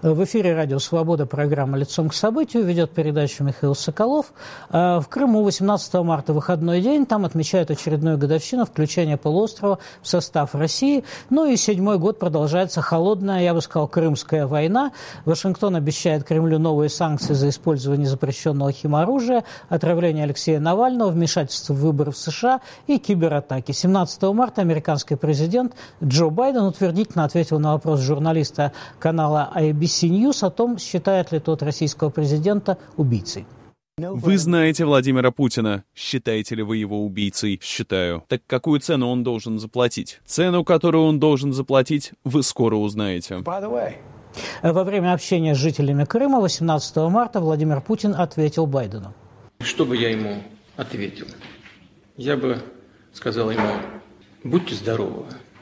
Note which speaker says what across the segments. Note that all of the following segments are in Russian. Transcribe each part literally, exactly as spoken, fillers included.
Speaker 1: В эфире «Радио Свобода», программа «Лицом к событию», ведет передачу Михаил Соколов. В Крыму восемнадцатого марта выходной день, там отмечают очередную годовщину включения полуострова в состав России. Ну и седьмой год продолжается холодная, я бы сказал, Крымская война. Вашингтон обещает Кремлю новые санкции за использование запрещенного химоружия, отравление Алексея Навального, вмешательство в выборы в США и кибератаки. семнадцатого марта американский президент Джо Байден утвердительно ответил на вопрос журналиста канала эй би си News о том, считает ли тот российского президента убийцей.
Speaker 2: Вы знаете Владимира Путина. Считаете ли вы его убийцей? Считаю. Так какую цену он должен заплатить? Цену, которую он должен заплатить, вы скоро узнаете.
Speaker 1: Во время общения с жителями Крыма восемнадцатого марта Владимир Путин ответил Байдену.
Speaker 3: Что бы я ему ответил? Я бы сказал ему: будьте здоровы.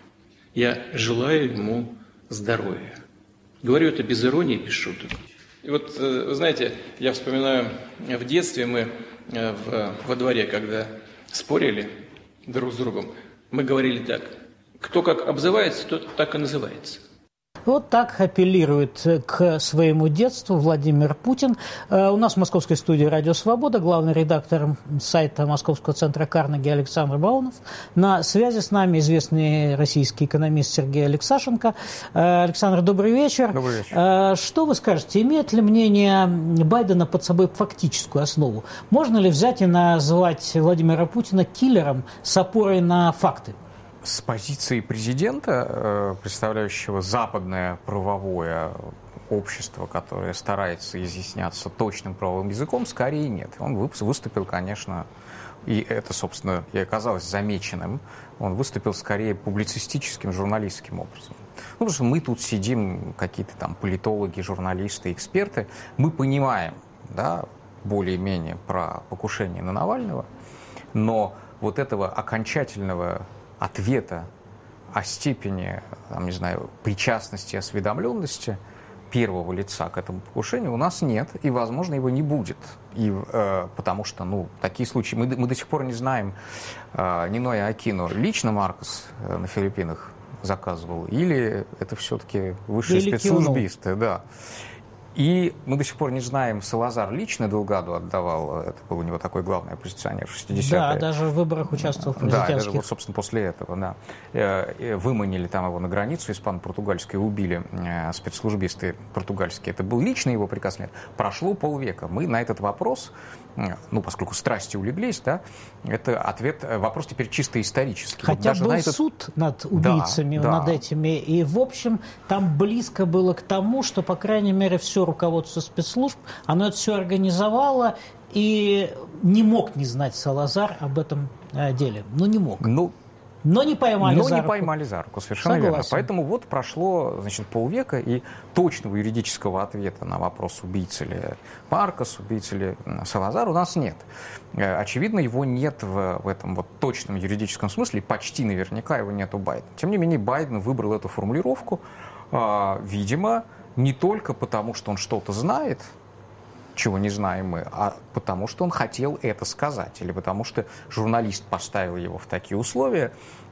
Speaker 3: Я желаю ему здоровья. Говорю это без иронии, без шуток. И вот, вы знаете, я вспоминаю, в детстве мы в, во дворе, когда спорили друг с другом, мы говорили так: кто как обзывается, тот так и называется.
Speaker 1: Вот так апеллирует к своему детству Владимир Путин. У нас в московской студии «Радио Свобода» главный редактор сайта Московского центра Карнеги Александр Баунов. На связи с нами известный российский экономист Сергей Алексашенко. Александр, добрый вечер.
Speaker 4: Добрый вечер.
Speaker 1: Что вы скажете, имеет ли мнение Байдена под собой фактическую основу? Можно ли взять и назвать Владимира Путина киллером с опорой на факты?
Speaker 4: С позиции президента, представляющего западное правовое общество, которое старается изъясняться точным правовым языком, скорее нет. Он выступил, конечно, и это, собственно, и оказалось замеченным, он выступил скорее публицистическим, журналистским образом. Ну, потому что мы тут сидим, какие-то там политологи, журналисты, эксперты, мы понимаем, да, более-менее про покушение на Навального, но вот этого окончательного ответа о степени, там, не знаю, причастности, осведомленности первого лица к этому покушению у нас нет, и, возможно, его не будет. И, э, потому что, ну, такие случаи, мы, мы до сих пор не знаем, э, Ниной Акину лично Маркос э, на Филиппинах заказывал, или это все-таки высшие или спецслужбисты, да. И мы до сих пор не знаем, Салазар лично Делгаду отдавал, это был у него такой главный оппозиционер в шестидесятые.
Speaker 1: Да, даже в выборах участвовал в президентских.
Speaker 4: Да, даже вот, собственно, после этого, да. Выманили там его на границу испано-португальской, убили спецслужбисты португальские. Это был лично его приказ. Нет. Прошло полвека. Мы на этот вопрос, ну, поскольку страсти улеглись, да, это ответ, вопрос теперь чисто исторический.
Speaker 1: Хотя
Speaker 4: вот
Speaker 1: был
Speaker 4: этот...
Speaker 1: суд над убийцами, да, над да. этими, и, в общем, там близко было к тому, что, по крайней мере, все руководство спецслужб, оно это все организовало, и не мог не знать Салазар об этом э, деле. Ну, не мог.
Speaker 4: Ну,
Speaker 1: но не поймали
Speaker 4: но
Speaker 1: за
Speaker 4: не
Speaker 1: руку.
Speaker 4: поймали за руку, совершенно
Speaker 1: Согласен.
Speaker 4: верно. Поэтому вот прошло, значит, полвека, и точного юридического ответа на вопрос, убийца ли Маркос, убийца ли Салазар, у нас нет. Очевидно, его нет в, в этом вот точном юридическом смысле, почти наверняка его нет у Байдена. Тем не менее, Байден выбрал эту формулировку, э, видимо, не только потому, что он что-то знает, чего не знаем мы, а потому, что он хотел это сказать, или потому, что журналист поставил его в такие условия,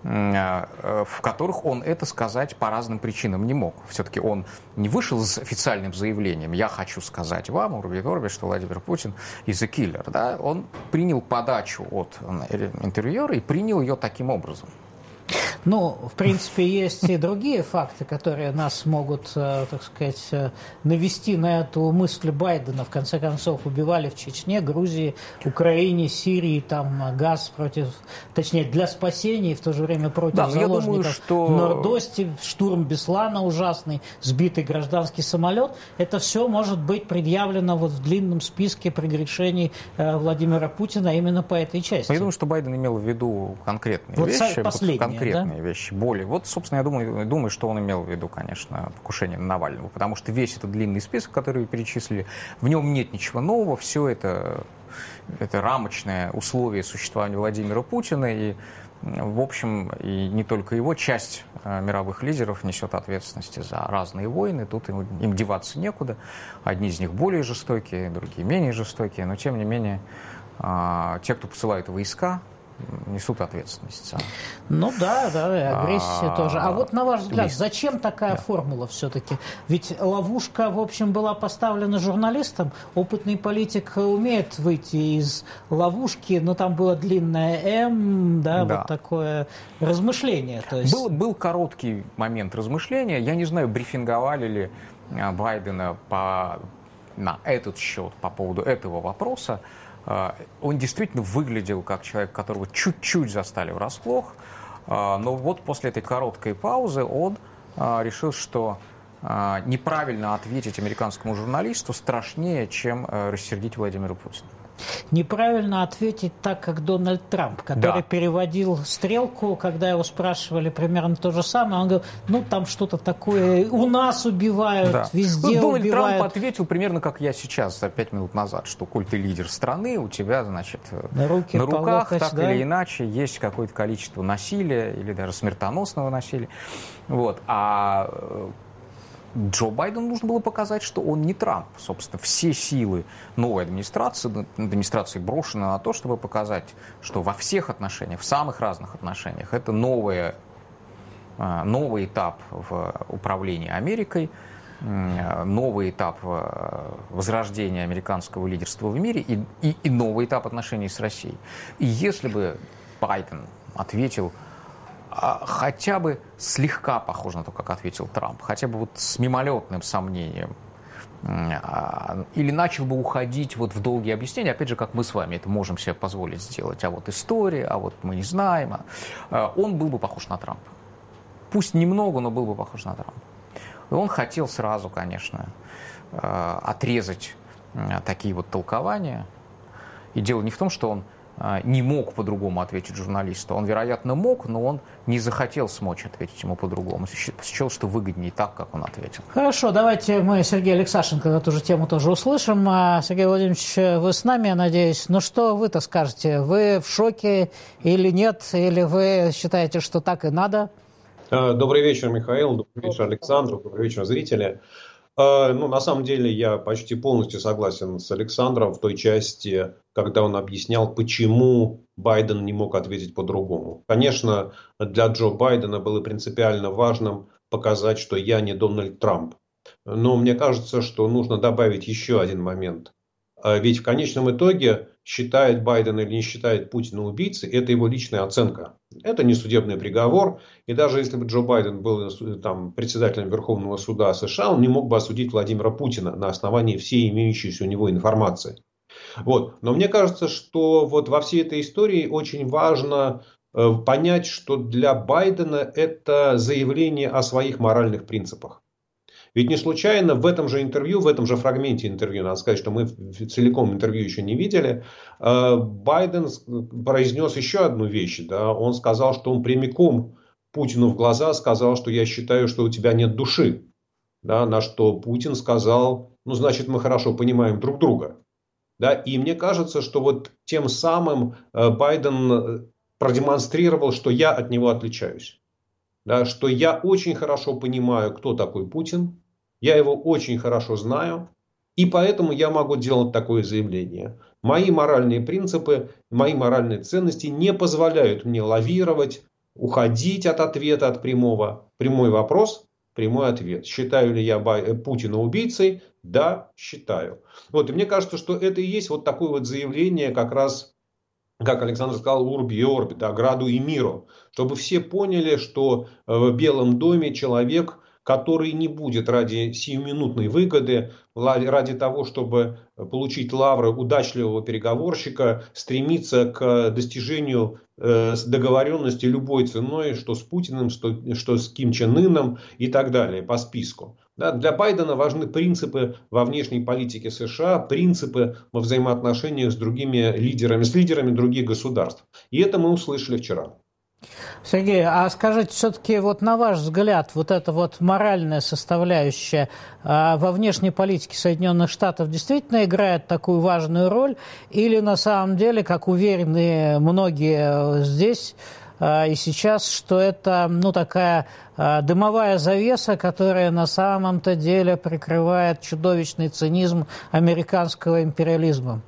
Speaker 4: в которых он это сказать по разным причинам не мог. Все-таки он не вышел с официальным заявлением: «Я хочу сказать вам, аудитории, что Владимир Путин is a killer». Да? Он принял подачу от интервьюера и принял ее таким образом.
Speaker 1: Ну, в принципе, есть и другие факты, которые нас могут, так сказать, навести на эту мысль Байдена. В конце концов, убивали в Чечне, Грузии, Украине, Сирии, там газ против, точнее, для спасения, и в то же время против да, заложников.
Speaker 4: Думаю, что...
Speaker 1: Нордости, штурм Беслана ужасный, сбитый гражданский самолет. Это все может быть предъявлено вот в длинном списке прегрешений Владимира Путина именно по этой части.
Speaker 4: Я думаю, что Байден имел в виду конкретные
Speaker 1: вот
Speaker 4: вещи.
Speaker 1: Последние,
Speaker 4: конкретные
Speaker 1: да?
Speaker 4: вещи, более. Вот, собственно, я думаю, думаю, что он имел в виду, конечно, покушение на Навального, потому что весь этот длинный список, который вы перечислили, в нем нет ничего нового, все это, это рамочное условие существования Владимира Путина, и, в общем, и не только его, часть мировых лидеров несет ответственности за разные войны, тут им, им деваться некуда, одни из них более жестокие, другие менее жестокие, но, тем не менее, те, кто посылают войска несут ответственность сами.
Speaker 1: Ну да, да, и агрессия а, тоже. А вот на ваш взгляд,
Speaker 4: лист.
Speaker 1: зачем такая да. формула все-таки? Ведь ловушка, в общем, была поставлена журналистом. Опытный политик умеет выйти из ловушки, но там было длинное «М», да, да. вот такое размышление. То есть... был,
Speaker 4: был короткий момент размышления. Я не знаю, брифинговали ли Байдена по, на этот счет по поводу этого вопроса. Он действительно выглядел как человек, которого чуть-чуть застали врасплох, но вот после этой короткой паузы он решил, что неправильно ответить американскому журналисту страшнее, чем рассердить Владимира Путина.
Speaker 1: Неправильно ответить так, как Дональд Трамп, который да. переводил стрелку, когда его спрашивали примерно то же самое. Он говорил, ну там что-то такое, у нас убивают, да. везде
Speaker 4: ну,
Speaker 1: Дональд
Speaker 4: убивают.
Speaker 1: Трамп
Speaker 4: ответил примерно как я сейчас, за пять минут назад, что коль ты лидер страны, у тебя, значит, на, руки на руках локоть, так да? или иначе есть какое-то количество насилия или даже смертоносного насилия. Вот. А Джо Байдену нужно было показать, что он не Трамп. Собственно, все силы новой администрации, администрации брошены на то, чтобы показать, что во всех отношениях, в самых разных отношениях, это новое, новый этап в управлении Америкой, новый этап возрождения американского лидерства в мире и, и, и новый этап отношений с Россией. И если бы Байден ответил хотя бы слегка похоже на то, как ответил Трамп, хотя бы вот с мимолетным сомнением, или начал бы уходить вот в долгие объяснения, опять же, как мы с вами это можем себе позволить сделать, а вот история, а вот мы не знаем, он был бы похож на Трампа. Пусть немного, но был бы похож на Трампа. И он хотел сразу, конечно, отрезать такие вот толкования. И дело не в том, что он не мог по-другому ответить журналисту. Он, вероятно, мог, но он не захотел смочь ответить ему по-другому. Счел, что выгоднее так, как он ответил.
Speaker 1: Хорошо, давайте мы Сергея Алексашенко эту же тему тоже услышим. Сергей Владимирович, вы с нами, я надеюсь. Ну что вы-то скажете? Вы в шоке или нет? Или вы считаете, что так и надо?
Speaker 5: Добрый вечер, Михаил. Добрый вечер, Александр. Добрый вечер, зрители. Ну, на самом деле, я почти полностью согласен с Александром в той части, когда он объяснял, почему Байден не мог ответить по-другому. Конечно, для Джо Байдена было принципиально важным показать, что я не Дональд Трамп. Но мне кажется, что нужно добавить еще один момент. Ведь в конечном итоге, считает Байден или не считает Путина убийцей, это его личная оценка. Это не судебный приговор. И даже если бы Джо Байден был там, председателем Верховного суда США, он не мог бы осудить Владимира Путина на основании всей имеющейся у него информации. Вот. Но мне кажется, что вот во всей этой истории очень важно э, понять, что для Байдена это заявление о своих моральных принципах. Ведь не случайно в этом же интервью, в этом же фрагменте интервью, надо сказать, что мы целиком интервью еще не видели, Байден произнес еще одну вещь. Да? Он сказал, что он прямиком Путину в глаза сказал, что я считаю, что у тебя нет души. Да? На что Путин сказал, ну значит мы хорошо понимаем друг друга. Да? И мне кажется, что вот тем самым Байден продемонстрировал, что я от него отличаюсь. Да? Что я очень хорошо понимаю, кто такой Путин. Я его очень хорошо знаю, и поэтому я могу делать такое заявление. Мои моральные принципы, мои моральные ценности не позволяют мне лавировать, уходить от ответа, от прямого. Прямой вопрос, прямой ответ. Считаю ли я Путина убийцей? Да, считаю. Вот, и мне кажется, что это и есть вот такое вот заявление, как раз, как Александр сказал, урби и орби, да, граду и миру. Чтобы все поняли, что в Белом доме человек, который не будет ради сиюминутной выгоды, ради того, чтобы получить лавры удачливого переговорщика, стремиться к достижению договоренности любой ценой, что с Путиным, что, что с Ким Чен Ыном и так далее по списку. Да, для Байдена важны принципы во внешней политике США, принципы во взаимоотношениях с другими лидерами, с лидерами других государств. И это мы услышали вчера.
Speaker 1: Сергей, а скажите, все-таки вот на ваш взгляд, вот эта вот моральная составляющая а, во внешней политике Соединенных Штатов действительно играет такую важную роль? Или на самом деле, как уверены многие здесь а, и сейчас, что это ну, такая а, дымовая завеса, которая на самом-то деле прикрывает чудовищный цинизм американского империализма?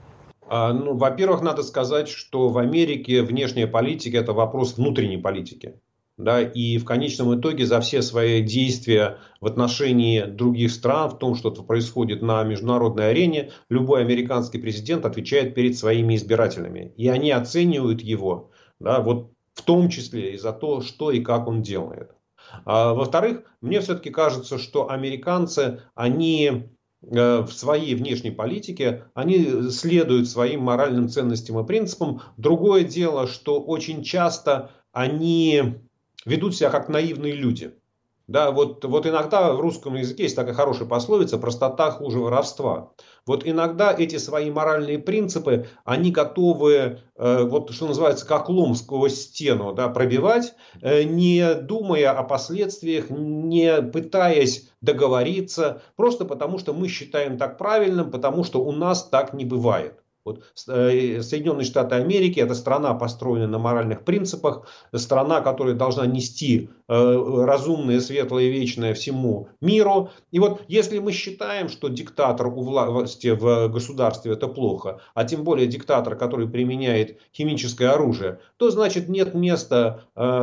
Speaker 5: Ну, во-первых, надо сказать, что в Америке внешняя политика – это вопрос внутренней политики. Да, и в конечном итоге за все свои действия в отношении других стран, в том, что происходит на международной арене, любой американский президент отвечает перед своими избирателями. И они оценивают его, да, вот в том числе и за то, что и как он делает. А, во-вторых, мне все-таки кажется, что американцы, они в своей внешней политике, они следуют своим моральным ценностям и принципам. Другое дело, что очень часто они ведут себя как наивные люди. Да, вот, вот иногда в русском языке есть такая хорошая пословица: простота хуже воровства. Вот иногда эти свои моральные принципы, они готовы, э, вот что называется, как лом сквозь стену, да, пробивать, э, не думая о последствиях, не пытаясь договориться, просто потому что мы считаем так правильным, потому что у нас так не бывает. Вот Соединенные Штаты Америки – это страна, построенная на моральных принципах, страна, которая должна нести разумное, светлое, вечное всему миру. И вот если мы считаем, что диктатор у власти в государстве – это плохо, а тем более диктатор, который применяет химическое оружие, то значит нет места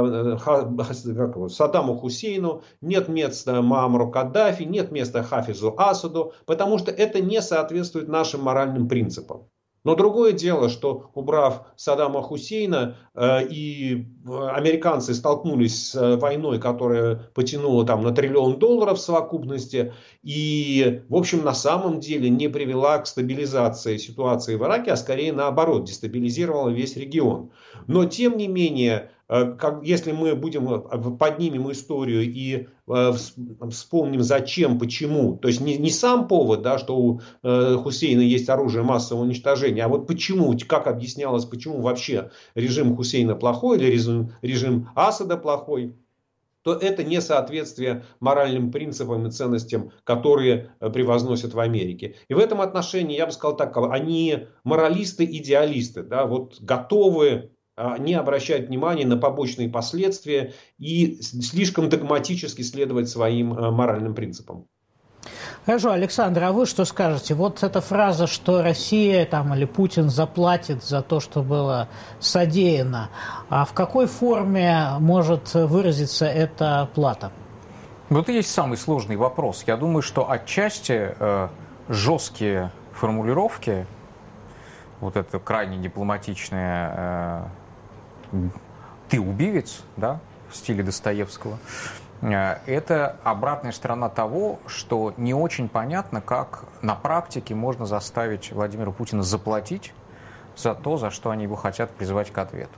Speaker 5: Саддаму Хусейну, нет места Муаммару Каддафи, нет места Хафизу Асаду, потому что это не соответствует нашим моральным принципам. Но другое дело, что убрав Саддама Хусейна, э, и американцы столкнулись с войной, которая потянула там на триллион долларов в совокупности, и, в общем, на самом деле не привела к стабилизации ситуации в Ираке, а скорее наоборот, дестабилизировала весь регион. Но, тем не менее, как, если мы будем, поднимем историю и э, вспомним зачем, почему, то есть не, не сам повод, да, что у э, Хусейна есть оружие массового уничтожения, а вот почему, как объяснялось, почему вообще режим Хусейна плохой или режим, режим Асада плохой, то это несоответствие моральным принципам и ценностям, которые превозносят в Америке. И в этом отношении, я бы сказал так, они моралисты-идеалисты, да, вот готовы не обращать внимания на побочные последствия и слишком догматически следовать своим моральным принципам.
Speaker 1: Хорошо, Александр, а вы что скажете? Вот эта фраза, что Россия там, или Путин заплатит за то, что было содеяно, а в какой форме может выразиться эта плата?
Speaker 4: Вот и есть самый сложный вопрос. Я думаю, что отчасти э, жесткие формулировки, вот это крайне дипломатичное э, «ты убивец», да, в стиле Достоевского, э, это обратная сторона того, что не очень понятно, как на практике можно заставить Владимира Путина заплатить за то, за что они его хотят призвать к ответу.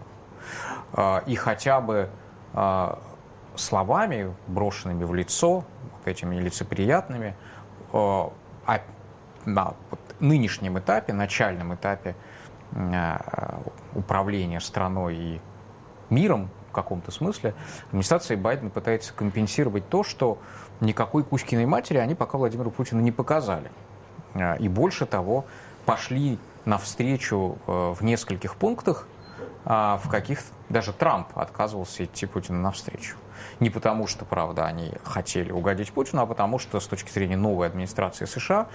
Speaker 4: Э, и хотя бы э, словами, брошенными в лицо, вот этими лицеприятными, э, а на вот нынешнем этапе, начальном этапе э, управления страной и миром в каком-то смысле, администрация Байдена пытается компенсировать то, что никакой Кузькиной матери они пока Владимиру Путину не показали. Э, и больше того, пошли навстречу э, в нескольких пунктах, э, в каких даже Трамп отказывался идти Путину навстречу. Не потому, что, правда, они хотели угодить Путину, а потому, что с точки зрения новой администрации США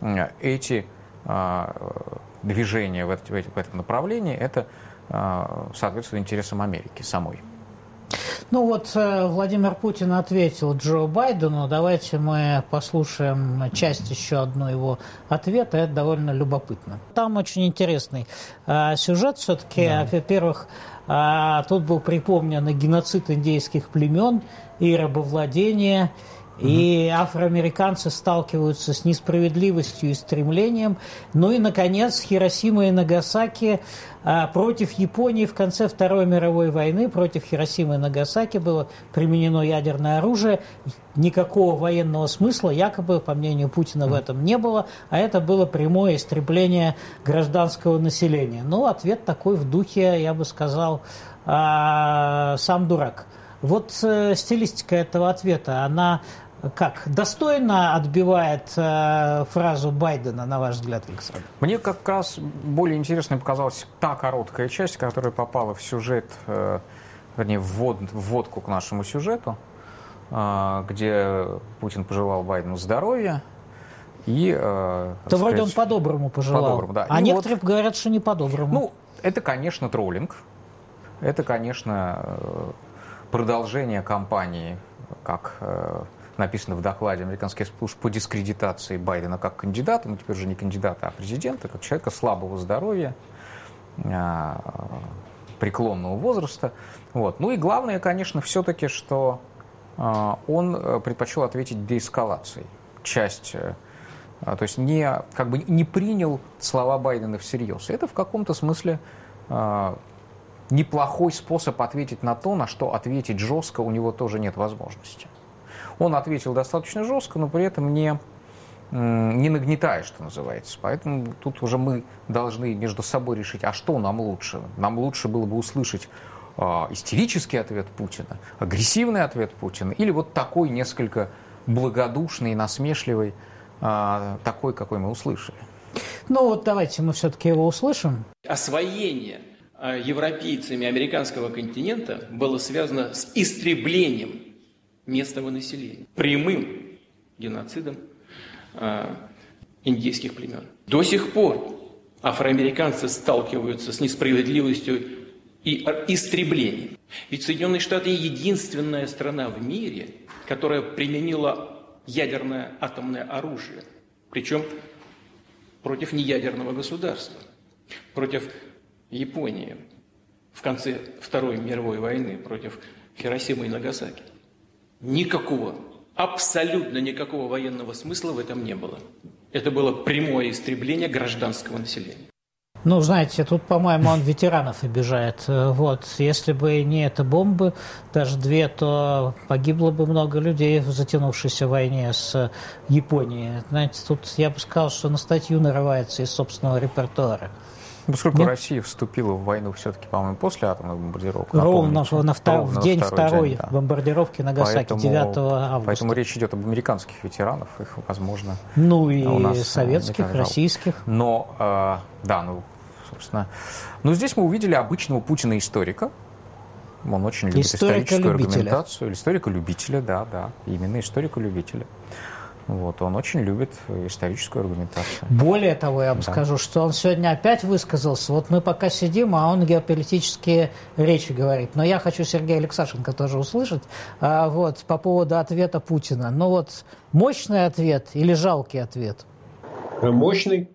Speaker 4: эти э, движения в, это, в этом направлении, это э, соответствует интересам Америки самой.
Speaker 1: Ну вот Владимир Путин ответил Джо Байдену. Давайте мы послушаем часть еще одну его ответа. Это довольно любопытно. Там очень интересный э, сюжет все-таки. Да. Во-первых, э, тут был припомнен геноцид индейских племен и рабовладение. И афроамериканцы сталкиваются с несправедливостью и стремлением. Ну и, наконец, Хиросима и Нагасаки а, против Японии в конце Второй мировой войны. Против Хиросимы и Нагасаки было применено ядерное оружие. Никакого военного смысла, якобы, по мнению Путина, в этом не было. А это было прямое истребление гражданского населения. Ну, ответ такой в духе, я бы сказал, а, сам дурак. Вот э, стилистика этого ответа, она как, достойно отбивает э, фразу Байдена, на ваш взгляд, Александр?
Speaker 4: Мне как раз более интересной показалась та короткая часть, которая попала в сюжет, э, вернее, ввод, вводку к нашему сюжету, э, где Путин пожелал Байдену здоровья И, э,
Speaker 1: То вроде
Speaker 4: сказать,
Speaker 1: он по-доброму пожелал.
Speaker 4: По-доброму, да.
Speaker 1: А
Speaker 4: и
Speaker 1: некоторые
Speaker 4: вот,
Speaker 1: говорят, что не по-доброму.
Speaker 4: Ну, это, конечно, троллинг. Это, конечно, продолжение кампании, как написано в докладе американских служб по дискредитации Байдена как кандидата, ну теперь уже не кандидата, а президента, как человека слабого здоровья, преклонного возраста. Вот. Ну и главное, конечно, все-таки, что он предпочел ответить деэскалацией. Часть, то есть не, как бы не принял слова Байдена всерьез. Это в каком-то смысле неплохой способ ответить на то, на что ответить жестко у него тоже нет возможности. Он ответил достаточно жестко, но при этом не, не нагнетая, что называется. Поэтому тут уже мы должны между собой решить, а что нам лучше. Нам лучше было бы услышать э, истерический ответ Путина, агрессивный ответ Путина, или вот такой несколько благодушный, насмешливый, э, такой, какой мы услышали.
Speaker 1: Ну вот давайте мы все-таки его услышим.
Speaker 3: Освоение европейцами американского континента было связано с истреблением местного населения, прямым геноцидом э, индейских племен. До сих пор афроамериканцы сталкиваются с несправедливостью и истреблением. Ведь Соединенные Штаты единственная страна в мире, которая применила ядерное атомное оружие, причем против неядерного государства, против Японии в конце Второй мировой войны, против Хиросимы и Нагасаки. Никакого, абсолютно никакого военного смысла в этом не было. Это было прямое истребление гражданского населения.
Speaker 1: Ну, знаете, тут, по-моему, он ветеранов обижает. Вот, если бы не эта бомба, даже две, то погибло бы много людей в затянувшейся войне с Японией. Знаете, тут я бы сказал, что на статью нарывается из собственного репертуара.
Speaker 4: Поскольку
Speaker 1: Нет?
Speaker 4: Россия вступила в войну все-таки, по-моему, после атомных бомбардировок.
Speaker 1: Ровно на втор...
Speaker 4: Ровно
Speaker 1: в день
Speaker 4: второй
Speaker 1: второй
Speaker 4: день, да.
Speaker 1: бомбардировки Нагасаки,
Speaker 4: Поэтому,
Speaker 1: девятого августа.
Speaker 4: Поэтому речь идет об американских ветеранах, их, возможно,
Speaker 1: ну и
Speaker 4: у нас
Speaker 1: советских, российских.
Speaker 4: Но, э, да, ну, собственно... Но здесь мы увидели обычного Путина-историка. Он очень любит историческую аргументацию. Историка-любителя, да, да, именно историка-любителя. Вот, он очень любит историческую аргументацию.
Speaker 1: Более того, я вам
Speaker 4: да.
Speaker 1: скажу, что он сегодня опять высказался. Вот мы пока сидим, а он геополитические речи говорит. Но я хочу Сергея Алексашенко тоже услышать а, вот, по поводу ответа Путина. Ну вот, мощный ответ или жалкий ответ?
Speaker 5: Мощный.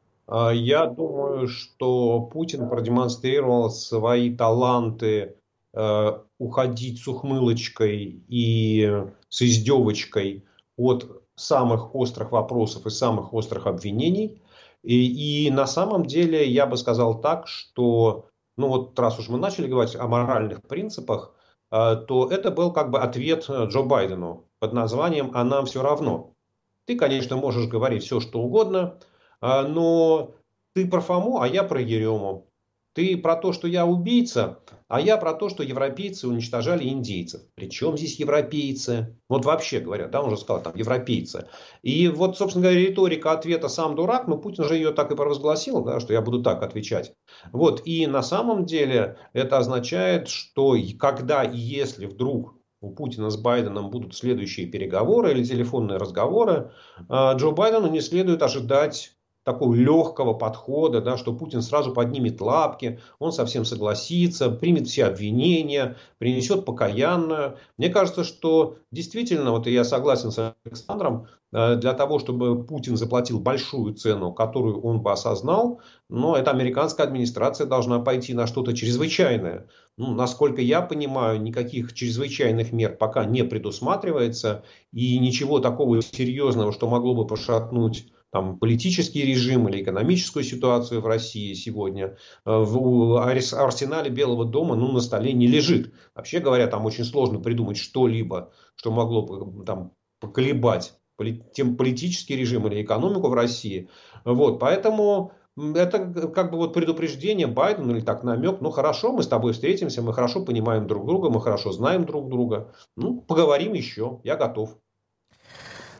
Speaker 5: Я думаю, что Путин продемонстрировал свои таланты э, уходить с ухмылочкой и с издевочкой от самых острых вопросов и самых острых обвинений. И, и на самом деле я бы сказал так, что, ну вот раз уж мы начали говорить о моральных принципах, э, то это был как бы ответ Джо Байдену под названием «А нам все равно». Ты, конечно, можешь говорить все, что угодно, э, но ты про Фому, а я про Ерему. Ты про то, что я убийца, а я про то, что европейцы уничтожали индейцев. Причем здесь европейцы? Вот вообще говоря, да, он уже сказал, там, европейцы. И вот, собственно говоря, риторика ответа «сам дурак», но Путин же ее так и провозгласил, да, что я буду так отвечать. Вот, и на самом деле это означает, что когда и если вдруг у Путина с Байденом будут следующие переговоры или телефонные разговоры, Джо Байдену не следует ожидать такого легкого подхода, да, что Путин сразу поднимет лапки, он совсем согласится, примет все обвинения, принесет покаянное. Мне кажется, что действительно, вот я согласен с Александром, для того, чтобы Путин заплатил большую цену, которую он бы осознал, но эта американская администрация должна пойти на что-то чрезвычайное. Ну, насколько я понимаю, никаких чрезвычайных мер пока не предусматривается, и ничего такого серьезного, что могло бы пошатнуть там, политический режим или экономическую ситуацию в России сегодня в арсенале Белого дома, ну, на столе не лежит. Вообще говоря, там очень сложно придумать что-либо, что могло бы там поколебать тем политический режим или экономику в России. Вот, поэтому это как бы вот предупреждение Байдену или так намек. Ну хорошо, мы с тобой встретимся, мы хорошо понимаем друг друга, мы хорошо знаем друг друга. Ну, поговорим еще, я готов.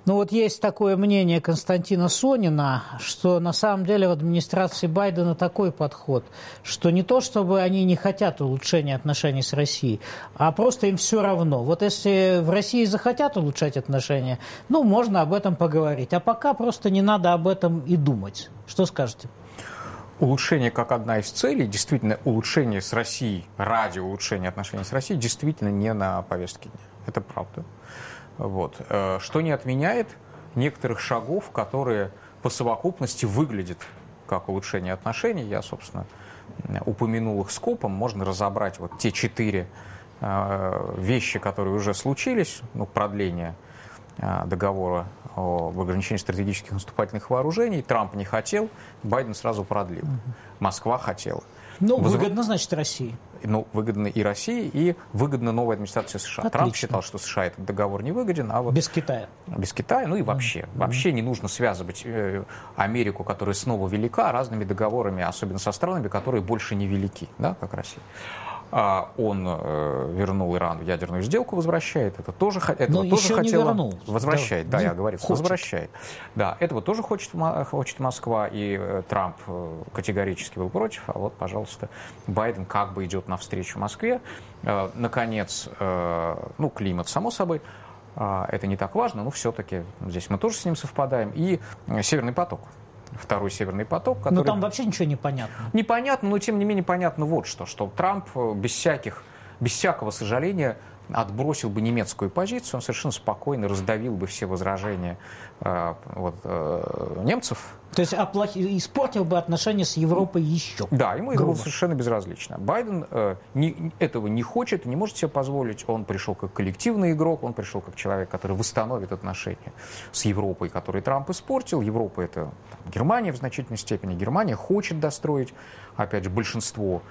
Speaker 1: Ну вот есть такое мнение Константина Сонина, что на самом деле в администрации Байдена такой подход, что не то, чтобы они не хотят улучшения отношений с Россией, а просто им все равно. Вот если в России захотят улучшать отношения, ну, можно об этом поговорить. А пока просто не надо об этом и думать. Что скажете?
Speaker 4: Улучшение как одна из целей, действительно, улучшение с Россией, ради улучшения отношений с Россией, действительно не на повестке дня. Это правда. Вот. Что не отменяет некоторых шагов, которые по совокупности выглядят как улучшение отношений. Я, собственно, упомянул их скопом. Можно разобрать вот те четыре вещи, которые уже случились. Ну, продление договора об ограничении стратегических наступательных вооружений. Трамп не хотел, Байден сразу продлил. Москва хотела.
Speaker 1: Ну, выгодно, значит, России.
Speaker 4: Ну, выгодно и России, и выгодно новой администрации США.
Speaker 1: Отлично.
Speaker 4: Трамп считал, что США этот договор не выгоден, а вот...
Speaker 1: Без Китая.
Speaker 4: Без Китая, ну и вообще. Mm-hmm. Вообще не нужно связывать э, Америку, которая снова велика, разными договорами, особенно со странами, которые больше не велики, да, как Россия. А он э, вернул Иран в ядерную сделку, возвращает. Это тоже, этого
Speaker 1: Но
Speaker 4: тоже
Speaker 1: еще
Speaker 4: хотела...
Speaker 1: не вернул.
Speaker 4: Возвращает, да, да, я говорю,
Speaker 1: хочет.
Speaker 4: возвращает. Да, этого тоже хочет, хочет Москва, и э, Трамп э, категорически был против, а вот, пожалуйста, Байден как бы идет навстречу Москве. Э, наконец, э, ну, климат, само собой, э, это не так важно, но все-таки здесь мы тоже с ним совпадаем. И э, Северный поток. Второй Северный поток, который...
Speaker 1: Но там вообще ничего не понятно.
Speaker 4: Непонятно, но тем не менее понятно вот что, что Трамп без всяких, без всякого сожаления отбросил бы немецкую позицию, он совершенно спокойно раздавил бы все возражения э, вот, э, немцев.
Speaker 1: То есть оплохи... испортил бы отношения с Европой еще.
Speaker 4: Да, ему это было совершенно безразлично. Байден э, не, этого не хочет, не может себе позволить. Он пришел как коллективный игрок, он пришел как человек, который восстановит отношения с Европой, которые Трамп испортил. Европа — это там, Германия в значительной степени. Германия хочет достроить, опять же, большинство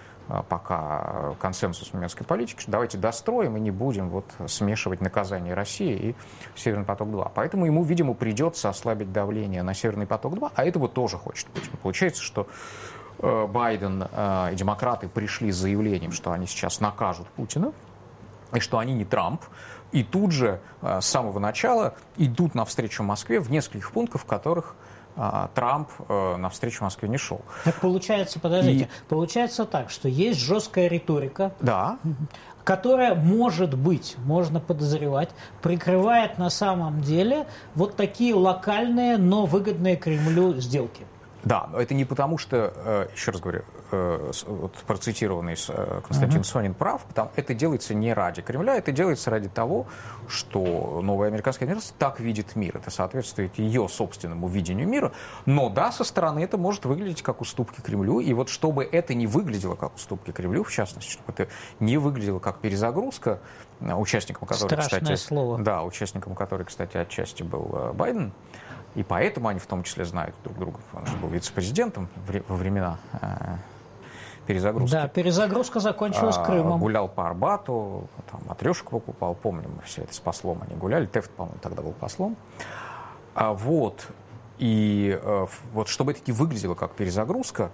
Speaker 4: пока консенсус немецкой политики, что давайте достроим и не будем вот смешивать наказание России и Северный поток-два. Поэтому ему, видимо, придется ослабить давление на Северный поток-два, а этого тоже хочет Путин. Получается, что э, Байден э, и демократы пришли с заявлением, что они сейчас накажут Путина, и что они не Трамп, и тут же э, с самого начала идут навстречу Москве в нескольких пунктах, в которых Трамп э, навстречу Москве не шел.
Speaker 1: Так получается, подождите,
Speaker 4: И...
Speaker 1: получается так, что есть жесткая риторика,
Speaker 4: да.
Speaker 1: которая, может быть, можно подозревать, прикрывает на самом деле вот такие локальные, но выгодные Кремлю сделки. Да,
Speaker 4: но это не потому, что, еще раз говорю, вот процитированный Константин uh-huh. Сонин прав, потому, это делается не ради Кремля, это делается ради того, что новая американская администрация так видит мир. Это соответствует ее собственному видению мира. Но да, со стороны это может выглядеть как уступки Кремлю. И вот чтобы это не выглядело как уступки Кремлю, в частности, чтобы это не выглядело как перезагрузка, участником которой,
Speaker 1: Страшное
Speaker 4: кстати,
Speaker 1: слово.
Speaker 4: Да, участником которой, кстати, отчасти был Байден. И поэтому они в том числе знают друг друга. Он же был вице-президентом во времена э, перезагрузки.
Speaker 1: Да, перезагрузка закончилась
Speaker 4: а,
Speaker 1: Крымом.
Speaker 4: Гулял по Арбату, там матрешку покупал, помним, все это с послом они гуляли. Тефт, по-моему, тогда был послом. А, вот. И э, вот чтобы это таки выглядело как перезагрузка,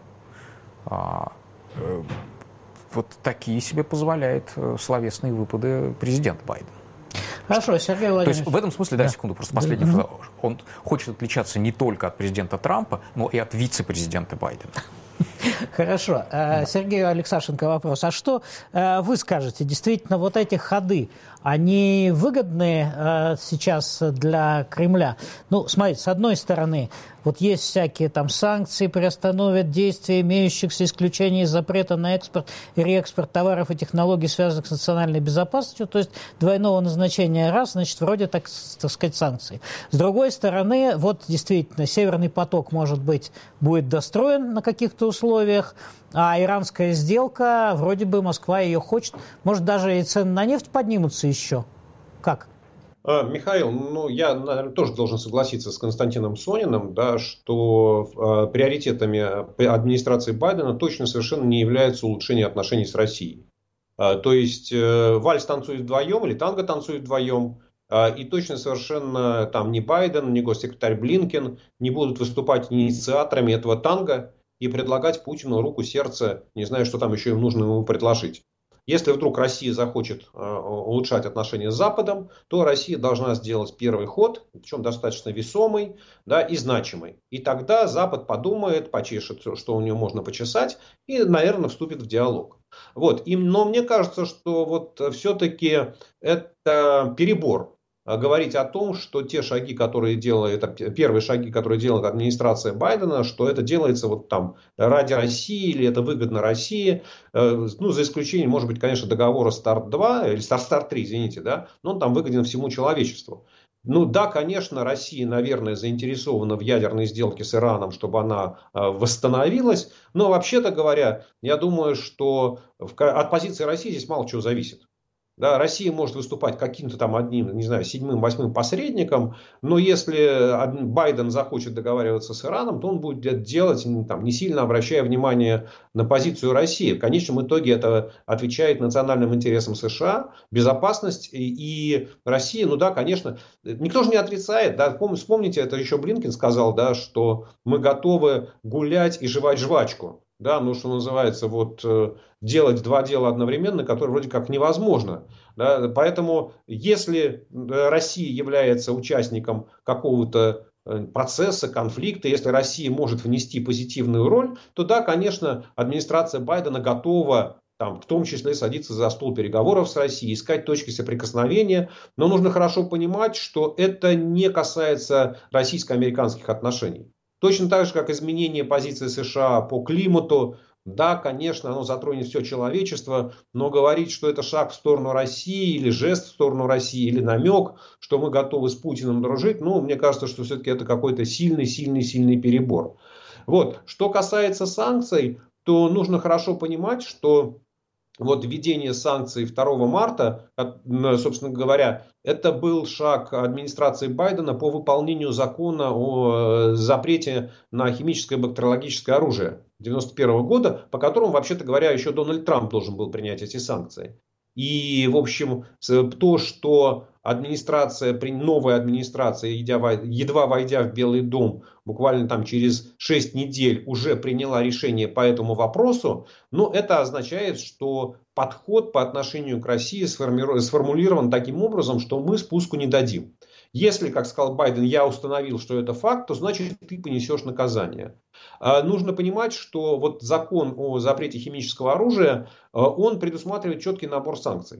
Speaker 4: а, э, вот такие себе позволяет э, словесные выпады президент Байден.
Speaker 1: Хорошо, Сергей Владимирович.
Speaker 4: То есть в этом смысле, да, да. секунду, просто последний да. фраза. Он хочет отличаться не только от президента Трампа, но и от вице-президента Байдена.
Speaker 1: Хорошо. Да. Сергею Алексашенко вопрос. А что вы скажете? Действительно, вот эти ходы, они выгодны сейчас для Кремля? Ну, смотрите, с одной стороны, вот есть всякие там санкции, приостановят действия имеющихся исключений из запрета на экспорт и реэкспорт товаров и технологий, связанных с национальной безопасностью, то есть двойного назначения раз, значит, вроде, так, так сказать, санкций. С другой стороны, вот действительно, Северный поток, может быть, будет достроен на каких-то условиях, а иранская сделка, вроде бы Москва ее хочет, может, даже и цены на нефть поднимутся еще. Как?
Speaker 5: Михаил, ну я, наверное, тоже должен согласиться с Константином Сониным, да, что э, приоритетами администрации Байдена точно совершенно не является улучшение отношений с Россией. Э, то есть э, вальс танцует вдвоем или танго танцует вдвоем, э, и точно совершенно там ни Байден, ни госсекретарь Блинкен не будут выступать инициаторами этого танго и предлагать Путину руку, сердце, не знаю, что там еще им нужно ему предложить. Если вдруг Россия захочет улучшать отношения с Западом, то Россия должна сделать первый ход, причем достаточно весомый, да, и значимый. И тогда Запад подумает, почешет, что у него можно почесать, и, наверное, вступит в диалог. Вот. И, но мне кажется, что вот все-таки это перебор. Говорить о том, что те шаги, которые делает, это первые шаги, которые делает администрация Байдена, что это делается вот там ради России или это выгодно России, ну, за исключением, может быть, конечно, договора старт два или старт три, извините, да, но он там выгоден всему человечеству. Ну да, конечно, Россия, наверное, заинтересована в ядерной сделке с Ираном, чтобы она восстановилась, но вообще-то говоря, я думаю, что от позиции России здесь мало чего зависит. Да, Россия может выступать каким-то там одним, не знаю, седьмым, восьмым посредником, но если Байден захочет договариваться с Ираном, то он будет это делать, там, не сильно обращая внимание на позицию России. В конечном итоге это отвечает национальным интересам США, безопасность и, и Россия. Ну да, конечно, никто же не отрицает. Да, вспомните, это еще Блинкен сказал, да, что мы готовы гулять и жевать жвачку. Да, ну, что называется, вот, делать два дела одновременно, которые вроде как невозможно. Да, поэтому, если Россия является участником какого-то процесса, конфликта, если Россия может внести позитивную роль, то да, конечно, администрация Байдена готова, там, в том числе, садиться за стол переговоров с Россией, искать точки соприкосновения. Но нужно хорошо понимать, что это не касается российско-американских отношений. Точно так же, как изменение позиции США по климату. Да, конечно, оно затронет все человечество, но говорить, что это шаг в сторону России, или жест в сторону России, или намек, что мы готовы с Путиным дружить, ну, мне кажется, что все-таки это какой-то сильный-сильный-сильный перебор. Вот. Что касается санкций, то нужно хорошо понимать, что вот введение санкций второго марта, собственно говоря, это был шаг администрации Байдена по выполнению закона о запрете на химическое и бактериологическое оружие девяносто первого года, по которому, вообще-то говоря, еще Дональд Трамп должен был принять эти санкции. И, в общем, то, что администрация, новая администрация, едва войдя в Белый дом, буквально там через шесть недель уже приняла решение по этому вопросу, но это означает, что подход по отношению к России сформулирован таким образом, что мы спуску не дадим. Если, как сказал Байден, я установил, что это факт, то значит ты понесешь наказание. Нужно понимать, что вот закон о запрете химического оружия, он предусматривает четкий набор санкций.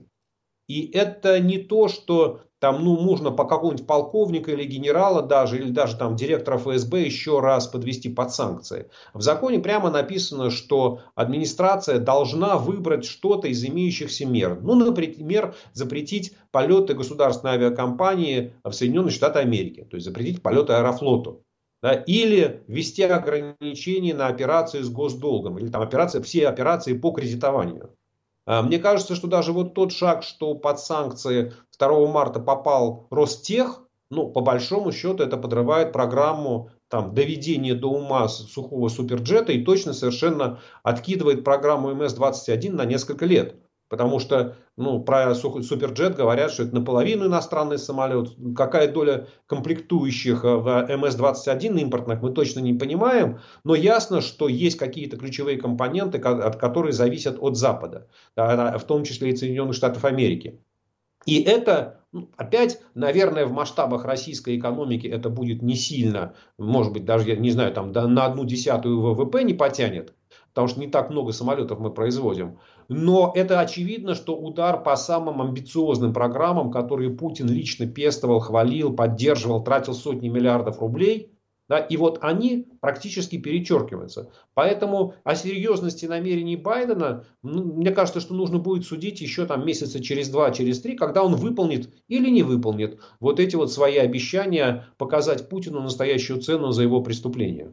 Speaker 5: И это не то, что там, ну, можно по какому-нибудь полковника или генерала даже, или даже там директора эф эс бэ еще раз подвести под санкции. В законе прямо написано, что администрация должна выбрать что-то из имеющихся мер. Ну, например, запретить полеты государственной авиакомпании в Соединенные Штаты Америки. То есть запретить полеты Аэрофлоту. Да, или ввести ограничения на операции с госдолгом. Или там операции, все операции по кредитованию. Мне кажется, что даже вот тот шаг, что под санкции второго марта попал Ростех, ну, по большому счету это подрывает программу там, доведения до ума сухого суперджета и точно совершенно откидывает программу эм эс двадцать один на несколько лет. Потому что ну, про суперджет говорят, что это наполовину иностранный самолет. Какая доля комплектующих в эм эс двадцать один импортных мы точно не понимаем. Но ясно, что есть какие-то ключевые компоненты, которые зависят от Запада. В том числе и Соединенных Штатов Америки. И это, опять, наверное, в масштабах российской экономики это будет не сильно. Может быть, даже, я не знаю, там, на одну десятую вэ вэ пэ не потянет. Потому что не так много самолетов мы производим. Но это очевидно, что удар по самым амбициозным программам, которые Путин лично пестовал, хвалил, поддерживал, тратил сотни миллиардов рублей. Да, и вот они практически перечеркиваются. Поэтому о серьезности намерений Байдена, ну, мне кажется, что нужно будет судить еще там, месяца через два, через три, когда он выполнит или не выполнит вот эти вот свои обещания показать Путину настоящую цену за его преступления.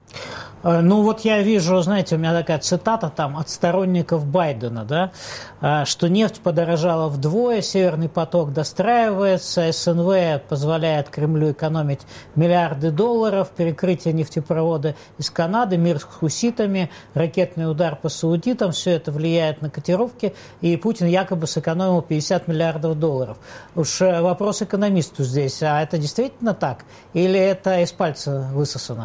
Speaker 1: Ну вот я вижу, знаете, у меня такая цитата там от сторонников Байдена, да, что нефть подорожала вдвое, Северный поток достраивается, эс эн вэ позволяет Кремлю экономить миллиарды долларов, перекрытие нефтепровода из Канады, мир с хуситами, ракетный удар по саудитам, все это влияет на котировки, и Путин якобы сэкономил пятьдесят миллиардов долларов. Уж вопрос экономисту здесь, а это действительно так? Или это из пальца высосано?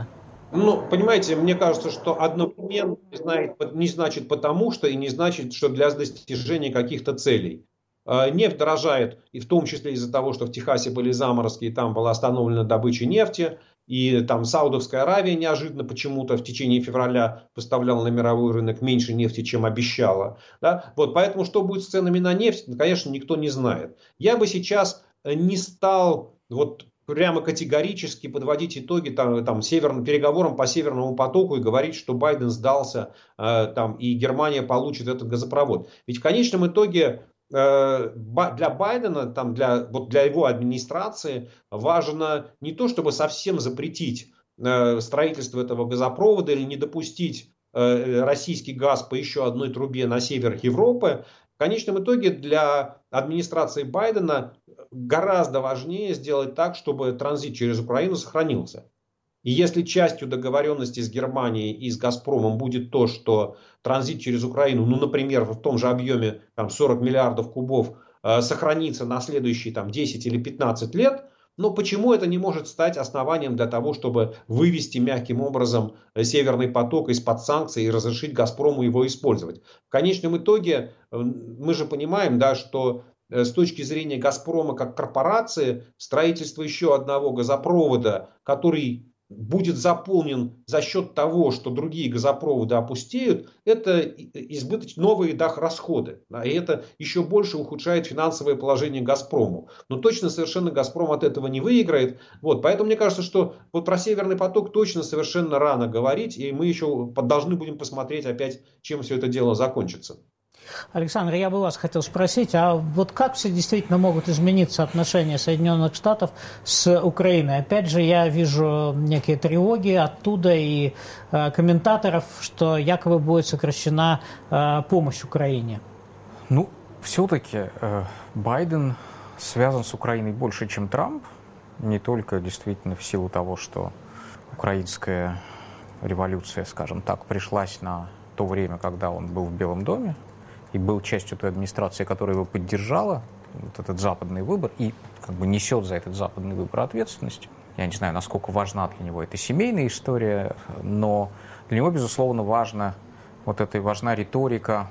Speaker 5: Ну, понимаете, мне кажется, что одновременно не, знает, не значит потому что и не значит, что для достижения каких-то целей. Нефть дорожает, и в том числе из-за того, что в Техасе были заморозки, и там была остановлена добыча нефти, и там Саудовская Аравия неожиданно почему-то в течение февраля поставляла на мировой рынок меньше нефти, чем обещала. Да? Вот, поэтому что будет с ценами на нефть, конечно, никто не знает. Я бы сейчас не стал вот прямо категорически подводить итоги там, там, северным, переговорам по Северному потоку и говорить, что Байден сдался э, там, и Германия получит этот газопровод. Ведь в конечном итоге э, для Байдена, там, для, вот для его администрации важно не то, чтобы совсем запретить э, строительство этого газопровода или не допустить э, российский газ по еще одной трубе на север Европы. В конечном итоге для администрации Байдена гораздо важнее сделать так, чтобы транзит через Украину сохранился. И если частью договоренности с Германией и с Газпромом будет то, что транзит через Украину, ну, например, в том же объеме там, сорок миллиардов кубов э, сохранится на следующие там, десять или пятнадцать лет, но почему это не может стать основанием для того, чтобы вывести мягким образом Северный поток из-под санкций и разрешить Газпрому его использовать? В конечном итоге мы же понимаем, да, что с точки зрения Газпрома как корпорации строительство еще одного газопровода, который будет заполнен за счет того, что другие газопроводы опустеют, это избыточные новые расходы. Да, и это еще больше ухудшает финансовое положение Газпрому. Но точно совершенно Газпром от этого не выиграет. Вот, поэтому мне кажется, что вот про Северный поток точно совершенно рано говорить. И мы еще должны будем посмотреть опять, чем все это дело закончится.
Speaker 1: Александр, я бы вас хотел спросить, а вот как все действительно могут измениться отношения Соединенных Штатов с Украиной? Опять же, я вижу некие тревоги оттуда и э, комментаторов, что якобы будет сокращена э, помощь Украине.
Speaker 4: Ну, все-таки э, Байден связан с Украиной больше, чем Трамп. Не только действительно в силу того, что украинская революция, скажем так, пришлась на то время, когда он был в Белом доме, и был частью той администрации, которая его поддержала, вот этот западный выбор, и как бы несет за этот западный выбор ответственность. Я не знаю, насколько важна для него эта семейная история, но для него, безусловно, важна вот эта важна риторика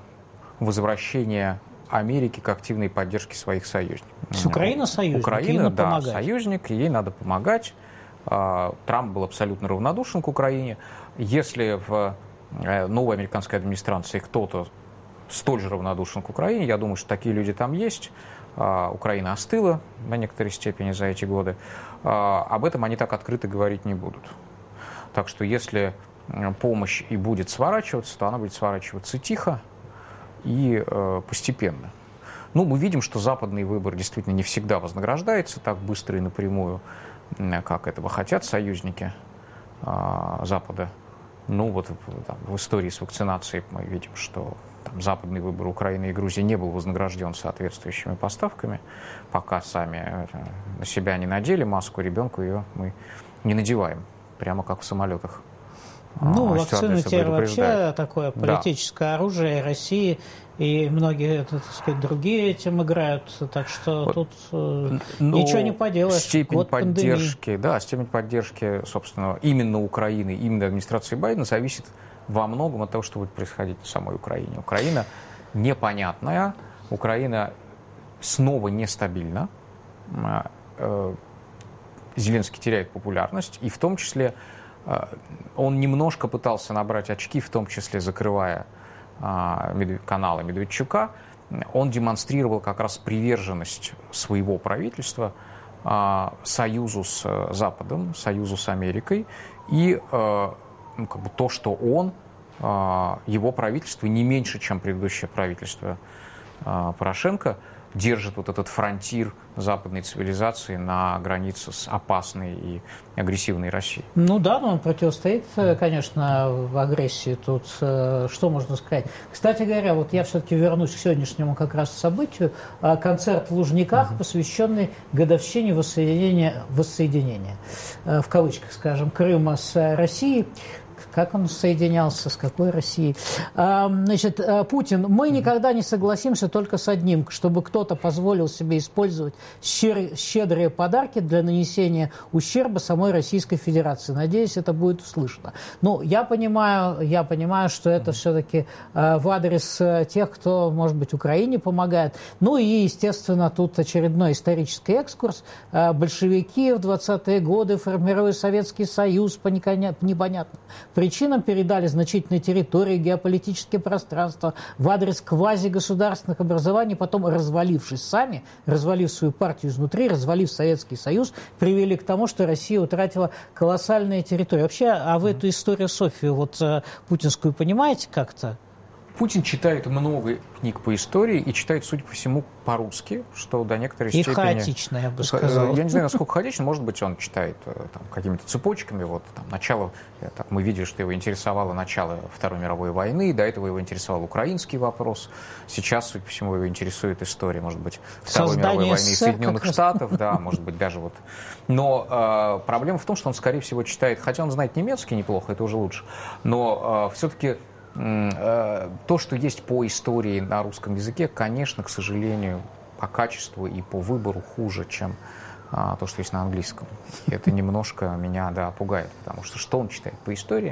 Speaker 4: возвращения Америки к активной поддержке своих союзников.
Speaker 1: С Украина союзник,
Speaker 4: Украина, да, помогать. Союзник, ей надо помогать. Трамп был абсолютно равнодушен к Украине. Если в новой американской администрации кто-то столь же равнодушен к Украине, я думаю, что такие люди там есть. Украина остыла на некоторой степени за эти годы. Об этом они так открыто говорить не будут. Так что если помощь и будет сворачиваться, то она будет сворачиваться тихо и постепенно. Ну, мы видим, что западный выбор действительно не всегда вознаграждается так быстро и напрямую, как этого хотят союзники Запада. Ну, вот там, в истории с вакцинацией мы видим, что там, западный выбор Украины и Грузии не был вознагражден соответствующими поставками, пока сами на себя не надели маску, ребенку ее мы не надеваем, прямо как в самолетах.
Speaker 1: Ну, а, вакцины теперь вообще такое политическое да. оружие России, и многие, так сказать, другие этим играют, так что вот. Тут ну, ничего не поделаешь.
Speaker 4: Степень Год поддержки, да, степень поддержки, собственно, именно Украины, именно администрации Байдена зависит во многом от того, что будет происходить на самой Украине. Украина непонятная, Украина снова нестабильна, Зеленский теряет популярность, и в том числе он немножко пытался набрать очки, в том числе закрывая каналы Медведчука. Он демонстрировал как раз приверженность своего правительства союзу с Западом, союзу с Америкой, и ну, как бы то, что он, его правительство не меньше, чем предыдущее правительство Порошенко, держит вот этот фронтир западной цивилизации на границе с опасной и агрессивной Россией.
Speaker 1: Ну да, но он противостоит, конечно, в агрессии. Тут что можно сказать? Кстати говоря, вот я все-таки вернусь к сегодняшнему как раз событию. Концерт в Лужниках, угу. посвященный годовщине воссоединения, воссоединения, в кавычках, скажем, Крыма с Россией. как он соединялся, с какой Россией. Значит, Путин, мы никогда не согласимся только с одним, чтобы кто-то позволил себе использовать щедрые подарки для нанесения ущерба самой Российской Федерации. Надеюсь, это будет услышано. Ну, я понимаю, я понимаю, что это все-таки в адрес тех, кто, может быть, Украине помогает. Ну и, естественно, тут очередной исторический экскурс. Большевики в двадцатые годы, формируя Советский Союз по непонятным причинам, передали значительные территории, геополитические пространства в адрес квазигосударственных образований, потом, развалившись сами, развалив свою партию изнутри, развалив Советский Союз, привели к тому, что Россия утратила колоссальные территории. Вообще, а вы эту историю Софию вот путинскую понимаете как-то?
Speaker 4: Путин читает много книг по истории и читает, судя по всему, по-русски, что до некоторой
Speaker 1: и
Speaker 4: степени...
Speaker 1: И хаотично, я бы сказал.
Speaker 4: Я не знаю, насколько хаотично. Может быть, он читает там, какими-то цепочками. Вот, там, начало... Так, мы видели, что его интересовало начало Второй мировой войны. До этого его интересовал украинский вопрос. Сейчас, судя по всему, его интересует история, может быть, Второй
Speaker 1: Создание
Speaker 4: мировой войны
Speaker 1: СССР,
Speaker 4: Соединенных Штатов. Да, может быть, даже вот... Но э, проблема в том, что он, скорее всего, читает... Хотя он знает немецкий неплохо, это уже лучше. Но э, все-таки... То, что есть по истории на русском языке, конечно, к сожалению, по качеству и по выбору хуже, чем а, то, что есть на английском. Это немножко меня, да, пугает, потому что что он читает по истории,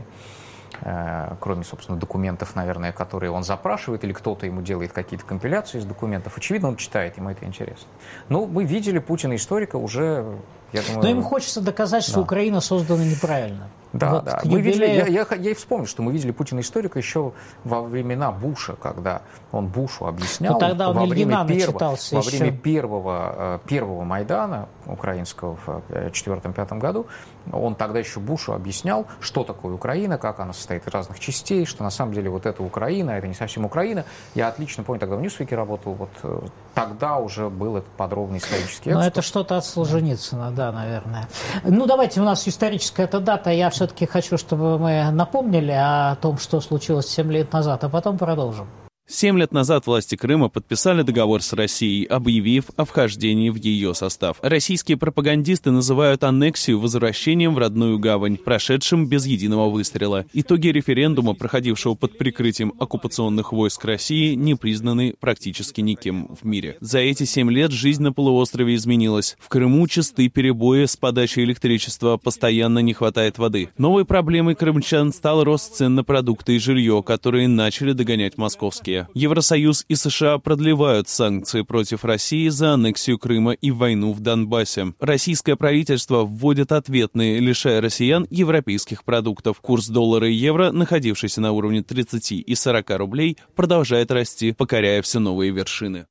Speaker 4: э, кроме, собственно, документов, наверное, которые он запрашивает, или кто-то ему делает какие-то компиляции из документов, очевидно, он читает, ему это интересно. Ну, мы видели Путина историка уже, я думаю...
Speaker 1: Но им хочется доказать, что да. Украина создана неправильно.
Speaker 4: Да,
Speaker 1: вот
Speaker 4: да. Мы видели, я, я, я и вспомнил, что мы видели Путина историка еще во времена Буша, когда он Бушу объяснял.
Speaker 1: Но тогда он
Speaker 4: во время,
Speaker 1: первого,
Speaker 4: во время первого, первого Майдана украинского в две тысячи четвёртом-пятом году, он тогда еще Бушу объяснял, что такое Украина, как она состоит из разных частей, что на самом деле вот это Украина, это не совсем Украина. Я отлично помню, тогда в Ньюсвике работал, вот тогда уже был этот подробный исторический экскурс.
Speaker 1: Но это что-то от Солженицына, да, наверное. Ну, давайте, у нас историческая эта дата, я все-таки хочу, чтобы мы напомнили о том, что случилось семь лет назад, а потом продолжим.
Speaker 2: Семь лет назад власти Крыма подписали договор с Россией, объявив о вхождении в ее состав. Российские пропагандисты называют аннексию возвращением в родную гавань, прошедшим без единого выстрела. Итоги референдума, проходившего под прикрытием оккупационных войск России, не признаны практически никем в мире. За эти семь лет жизнь на полуострове изменилась. В Крыму частые перебои с подачей электричества, постоянно не хватает воды. Новой проблемой крымчан стал рост цен на продукты и жилье, которые начали догонять московские. Евросоюз и США продлевают санкции против России за аннексию Крыма и войну в Донбассе. Российское правительство вводит ответные, лишая россиян европейских продуктов. Курс доллара и евро, находившийся на уровне тридцати и сорока рублей, продолжает расти, покоряя все новые вершины.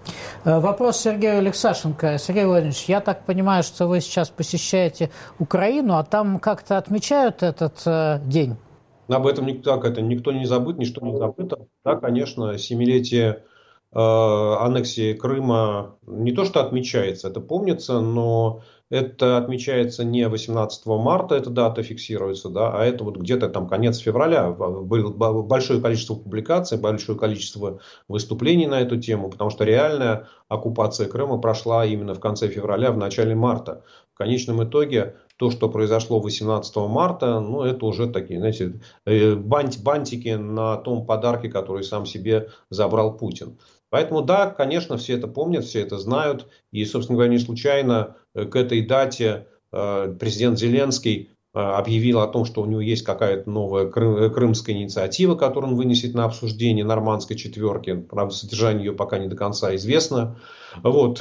Speaker 1: Вопрос Сергею Алексашенко. Сергей Владимирович, я так понимаю, что вы сейчас посещаете Украину, а там как-то отмечают этот э, день?
Speaker 5: Об этом никто, так, это, никто не забыт, ничто не забыто. Да, конечно, семилетие э, аннексии Крыма не то что отмечается, это помнится, но это отмечается не восемнадцатого марта, эта дата фиксируется, да, а это вот где-то там конец февраля. Было большое количество публикаций, большое количество выступлений на эту тему, потому что реальная оккупация Крыма прошла именно в конце февраля, в начале марта. В конечном итоге то, что произошло восемнадцатого марта, ну, это уже такие, знаете, бант, бантики на том подарке, который сам себе забрал Путин. Поэтому, да, конечно, все это помнят, все это знают. И, собственно говоря, не случайно к этой дате президент Зеленский объявил о том, что у него есть какая-то новая крымская инициатива, которую он вынесет на обсуждение нормандской четверки. Правда, содержание ее пока не до конца известно. Вот.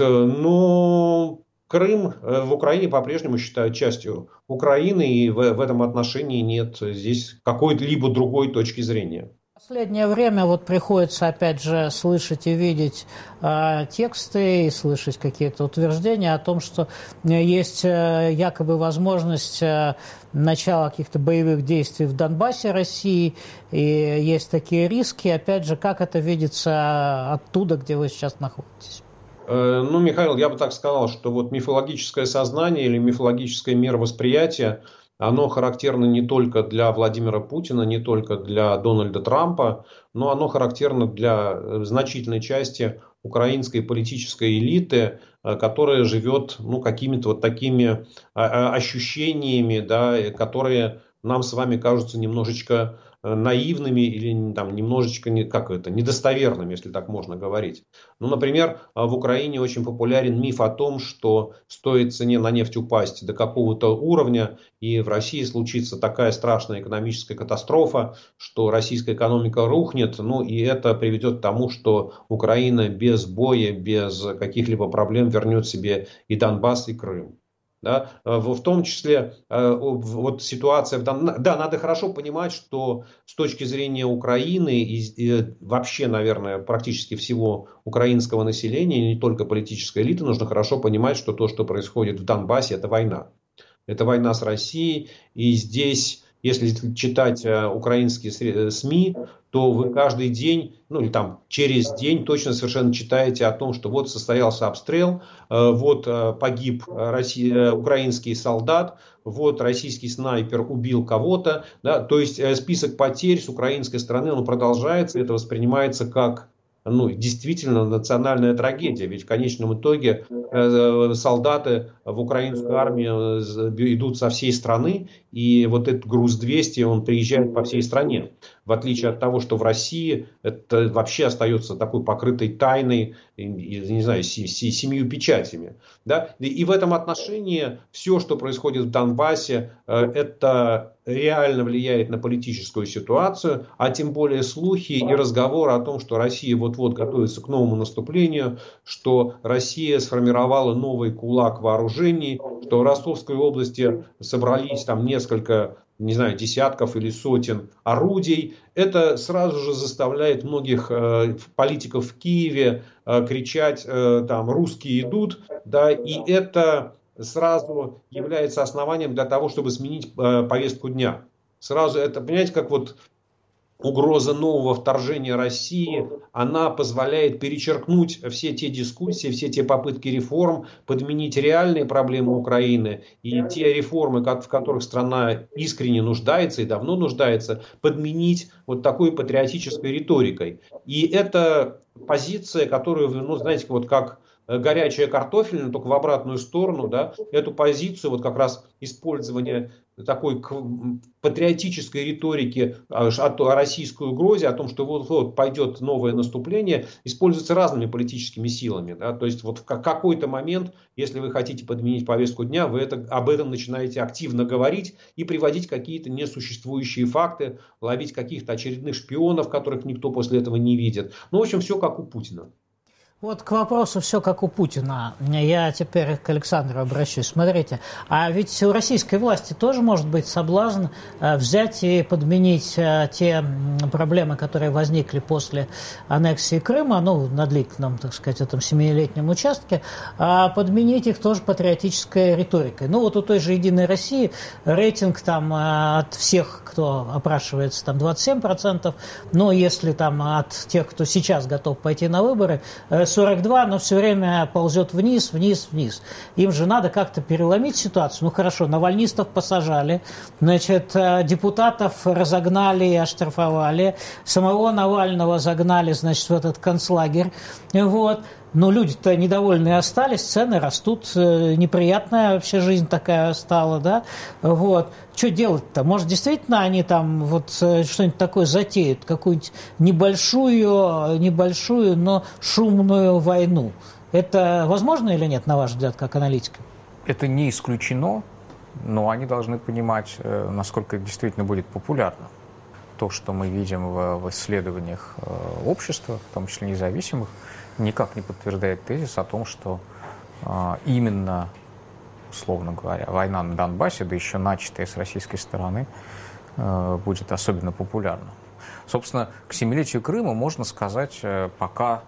Speaker 5: Но Крым в Украине по-прежнему считают частью Украины, и в, в этом отношении нет здесь какой-либо другой точки зрения.
Speaker 1: В последнее время вот приходится, опять же, слышать и видеть э, тексты, и слышать какие-то утверждения о том, что есть э, якобы возможность э, начала каких-то боевых действий в Донбассе России, и есть такие риски. Опять же, как это видится оттуда, где вы сейчас находитесь?
Speaker 5: Ну, Михаил, я бы так сказал, что вот мифологическое сознание или мифологическое мировосприятие, оно характерно не только для Владимира Путина, не только для Дональда Трампа, но оно характерно для значительной части украинской политической элиты, которая живет ну, какими-то вот такими ощущениями, да, которые нам с вами кажутся немножечко наивными или там, немножечко не, как это, недостоверными, если так можно говорить. Ну, например, в Украине очень популярен миф о том, что стоит цене на нефть упасть до какого-то уровня, и в России случится такая страшная экономическая катастрофа, что российская экономика рухнет, ну и это приведет к тому, что Украина без боя, без каких-либо проблем вернет себе и Донбасс, и Крым. Да, в том числе вот ситуация в Дон... Да, надо хорошо понимать, что с точки зрения Украины и, и вообще, наверное, практически всего украинского населения, не только политической элиты, нужно хорошо понимать, что то, что происходит в Донбассе, это война. Это война с Россией, и здесь, если читать украинские СМИ, то вы каждый день, ну или там через день точно совершенно читаете о том, что вот состоялся обстрел, вот погиб Россия, украинский солдат, вот российский снайпер убил кого-то. Да, то есть список потерь с украинской стороны он продолжается, это воспринимается как ну, действительно национальная трагедия. Ведь в конечном итоге э, солдаты в украинскую армию идут со всей страны, и вот этот груз двести, он приезжает по всей стране. В отличие от того, что в России это вообще остается такой покрытой тайной, не знаю, семью печатями. Да? И в этом отношении все, что происходит в Донбассе, это реально влияет на политическую ситуацию, а тем более слухи и разговоры о том, что Россия вот-вот готовится к новому наступлению, что Россия сформировала новый кулак вооружений, что в Ростовской области собрались там несколько, не знаю, десятков или сотен орудий. Это сразу же заставляет многих э, политиков в Киеве э, кричать, э, там, русские идут, да, и это сразу является основанием для того, чтобы сменить э, повестку дня. Сразу это, понимаете, как вот угроза нового вторжения России, она позволяет перечеркнуть все те дискуссии, все те попытки реформ, подменить реальные проблемы Украины и те реформы, в которых страна искренне нуждается и давно нуждается, подменить вот такой патриотической риторикой. И это позиция, которую, ну, знаете, вот как горячая картофельная, только в обратную сторону, да, эту позицию, вот как раз использование такой патриотической риторики о российской угрозе, о том, что вот-вот пойдет новое наступление, используется разными политическими силами. Да? То есть вот в какой-то момент, если вы хотите подменить повестку дня, вы это, об этом начинаете активно говорить и приводить какие-то несуществующие факты, ловить каких-то очередных шпионов, которых никто после этого не видит. Ну, в общем, все как у Путина.
Speaker 1: Вот к вопросу «все как у Путина». Я теперь к Александру обращусь. Смотрите, а ведь у российской власти тоже может быть соблазн взять и подменить те проблемы, которые возникли после аннексии Крыма, ну, на длительном, так сказать, этом семилетнем участке, подменить их тоже патриотической риторикой. Ну, вот у той же «Единой России» рейтинг там от всех, кто опрашивается, там двадцать семь процентов, но если там от тех, кто сейчас готов пойти на выборы, сорок два, но все время ползет вниз, вниз, вниз. Им же надо как-то переломить ситуацию. Ну хорошо, навальнистов посажали, значит, депутатов разогнали и оштрафовали, самого Навального загнали, значит, в этот концлагерь. Вот. Но люди-то недовольные остались, цены растут, неприятная вообще жизнь такая стала, да, вот. Что делать-то? Может, действительно они там вот что-нибудь такое затеют, какую-нибудь небольшую, небольшую, но шумную войну? Это возможно или нет, на ваш взгляд, как аналитика?
Speaker 4: Это не исключено, но они должны понимать, насколько это действительно будет популярно. То, что мы видим в, в исследованиях общества, в том числе независимых, никак не подтверждает тезис о том, что э, именно, условно говоря, война на Донбассе, да еще начатая с российской стороны, э, будет особенно популярна. Собственно, к семилетию Крыма можно сказать э, пока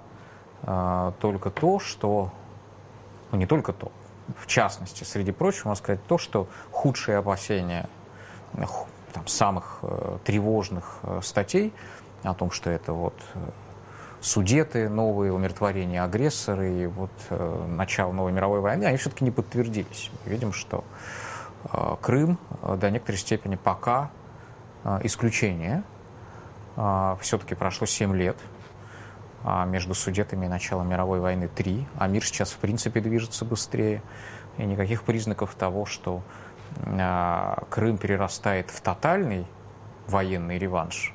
Speaker 4: э, только то, что... Ну, не только то. В частности, среди прочего, можно сказать то, что худшие опасения э, там, самых э, тревожных э, статей о том, что это вот... Э, Судеты, новые умиротворения агрессора и вот э, начало новой мировой войны, они все-таки не подтвердились. Мы видим, что э, Крым э, до некоторой степени пока э, исключение. Э, все-таки прошло семь лет, а между Судетами и началом мировой войны три, а мир сейчас в принципе движется быстрее. И никаких признаков того, что Крым перерастает в тотальный военный реванш,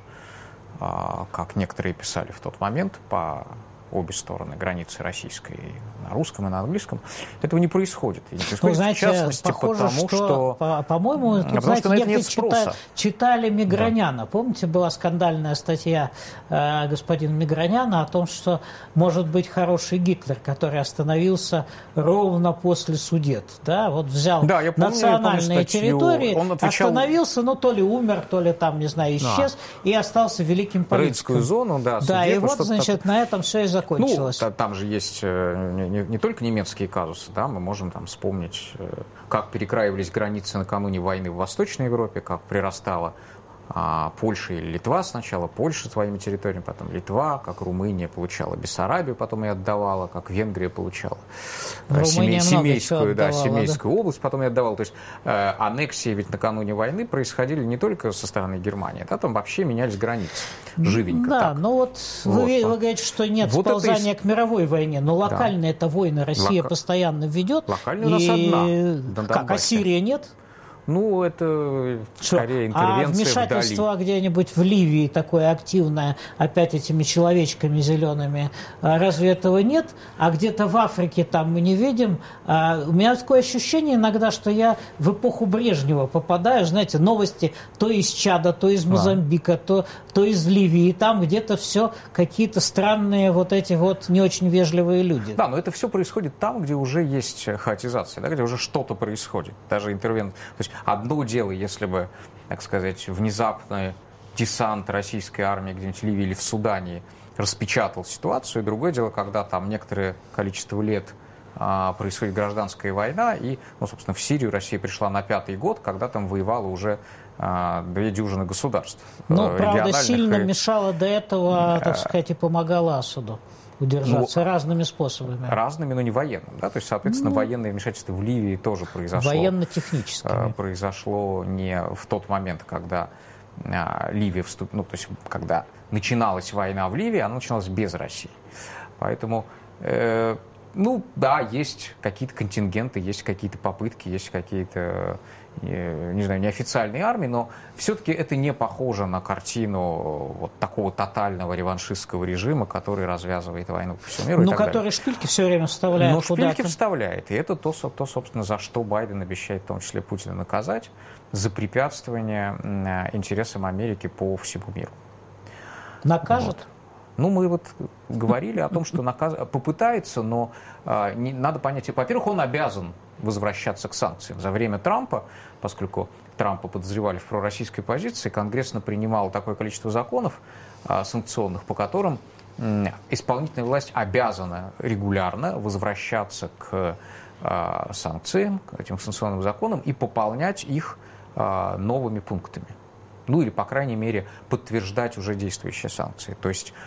Speaker 4: как некоторые писали в тот момент по обе стороны границы российской, на русском и на английском, этого не происходит. И не происходит, ну,
Speaker 1: знаете,
Speaker 4: в частности,
Speaker 1: похоже,
Speaker 4: потому что...
Speaker 1: что по- по-моему,
Speaker 4: потому
Speaker 1: знаете,
Speaker 4: что на это нет
Speaker 1: читали,
Speaker 4: спроса.
Speaker 1: читали Миграняна. Да. Помните, была скандальная статья э, господина Миграняна о том, что может быть хороший Гитлер, который остановился ровно после Судет. Да? Вот взял
Speaker 4: да, я помню,
Speaker 1: национальные
Speaker 4: я помню
Speaker 1: территории,
Speaker 4: он отвечал...
Speaker 1: остановился, ну, то ли умер, то ли там, не знаю, исчез, да. и остался великим политиком.
Speaker 4: Рейдскую зону, да.
Speaker 1: Да, Судет, и вот, значит, так... на этом все и закончилось.
Speaker 4: Ну, там же есть не, не, не только немецкие казусы, да, мы можем там вспомнить, как перекраивались границы накануне войны в Восточной Европе, как прирастала а, Польша или Литва сначала, Польша своими территориями, потом Литва, как Румыния получала Бессарабию, потом и отдавала, как Венгрия получала Семей, Семейскую, да, отдавала, Семейскую да? область, потом и отдавала. То есть э, аннексии ведь накануне войны происходили не только со стороны Германии, да, там вообще менялись границы. Живенько
Speaker 1: да,
Speaker 4: так.
Speaker 1: ну вот, вот вы, вы говорите, что нет вот сползания это... к мировой войне, но локальные да. это войны Россия Лока... постоянно ведет.
Speaker 4: Локальная и... у нас одна.
Speaker 1: Да, как, а Сирия нет?
Speaker 4: Ну, это скорее
Speaker 1: что?
Speaker 4: интервенция
Speaker 1: а вмешательство
Speaker 4: вдали.
Speaker 1: Где-нибудь в Ливии такое активное, опять этими человечками зелеными, разве этого нет? А где-то в Африке там мы не видим. А у меня такое ощущение иногда, что я в эпоху Брежнева попадаю, знаете, новости то из Чада, то из Мозамбика, а. то, то из Ливии. И там где-то все какие-то странные вот эти вот не очень вежливые люди.
Speaker 4: Да, но это все происходит там, где уже есть хаотизация, да, где уже что-то происходит. Даже интервент... То есть одно дело, если бы, так сказать, внезапный десант российской армии где-нибудь в Ливии или в Судане распечатал ситуацию, и другое дело, когда там некоторое количество лет а, происходит гражданская война, и, ну, собственно, в Сирию Россия пришла на пятый год, когда там воевала уже а, две дюжины государств.
Speaker 1: Ну, правда, сильно и... мешала до этого, так сказать, и помогала Асаду удержаться ну, разными способами.
Speaker 4: Разными, но не военными. Да? То есть, соответственно, ну, военное вмешательство в Ливии тоже произошло.
Speaker 1: Военно-техническое.
Speaker 4: Произошло не в тот момент, когда а, Ливия вступила, ну, то есть, когда начиналась война в Ливии, она начиналась без России. Поэтому, э, ну, да, есть какие-то контингенты, есть какие-то попытки, есть какие-то, не знаю, неофициальные армии, но все-таки это не похоже на картину вот такого тотального реваншистского режима, который развязывает войну по всему миру.
Speaker 1: Ну, который шпильки все время вставляет
Speaker 4: Ну,
Speaker 1: куда-то.
Speaker 4: шпильки вставляет. И это то, то, собственно, за что Байден обещает, в том числе, Путина наказать, за препятствование интересам Америки по всему миру.
Speaker 1: Накажет?
Speaker 4: Вот. Ну, мы вот говорили о том, что наказ... попытается, но э, не... надо понять, во-первых, он обязан возвращаться к санкциям. За время Трампа, поскольку Трампа подозревали в пророссийской позиции, Конгресс принимал такое количество законов э, санкционных, по которым э, исполнительная власть обязана регулярно возвращаться к э, санкциям, к этим санкционным законам и пополнять их э, новыми пунктами. Ну или, по крайней мере, подтверждать уже действующие санкции. То есть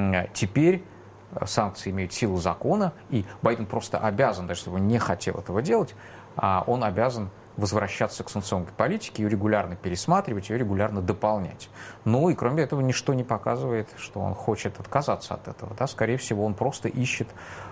Speaker 4: теперь санкции имеют силу закона, и Байден просто обязан, даже если он не хотел этого делать, он обязан возвращаться к санкционной политике, ее регулярно пересматривать, ее регулярно дополнять. Ну и кроме этого ничто не показывает, что он хочет отказаться от этого. Да? Скорее всего, он просто ищет,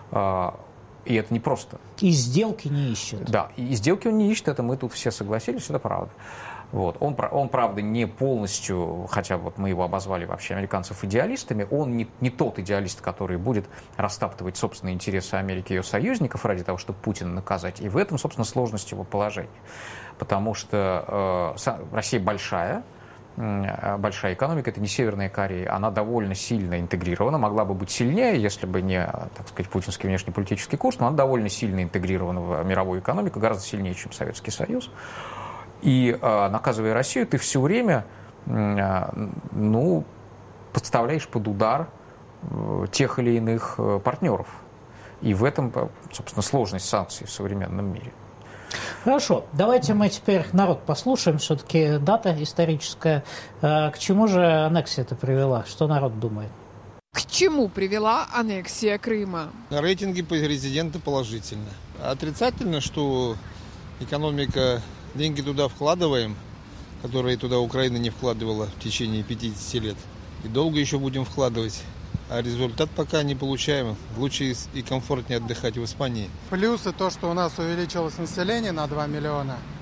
Speaker 4: и это не просто.
Speaker 1: И сделки не ищет.
Speaker 4: Да, и сделки он не ищет, это мы тут все согласились, это правда. Вот. Он, он, правда, не полностью, хотя вот мы его обозвали вообще американцев идеалистами, он не, не тот идеалист, который будет растаптывать собственные интересы Америки и ее союзников ради того, чтобы Путина наказать. И в этом, собственно, сложность его положения. Потому что э, Россия большая, э, большая экономика, это не Северная Корея, она довольно сильно интегрирована, могла бы быть сильнее, если бы не, так сказать, путинский внешнеполитический курс, но она довольно сильно интегрирована в мировую экономику, гораздо сильнее, чем Советский Союз. И, э, наказывая Россию, ты все время э, ну, подставляешь под удар э, тех или иных э, партнеров. И в этом, собственно, сложность санкций в современном мире.
Speaker 1: Хорошо, давайте мы теперь народ послушаем. Все-таки дата историческая. Э, к чему же аннексия это привела? Что народ думает?
Speaker 6: К чему привела аннексия Крыма?
Speaker 7: Рейтинги президента положительно. Отрицательно, что экономика... Деньги туда вкладываем, которые туда Украина не вкладывала в течение пятидесяти лет. И долго еще будем вкладывать. А результат пока не получаем. Лучше и комфортнее отдыхать в Испании.
Speaker 8: Плюсы то, что у нас увеличилось население на два миллиона.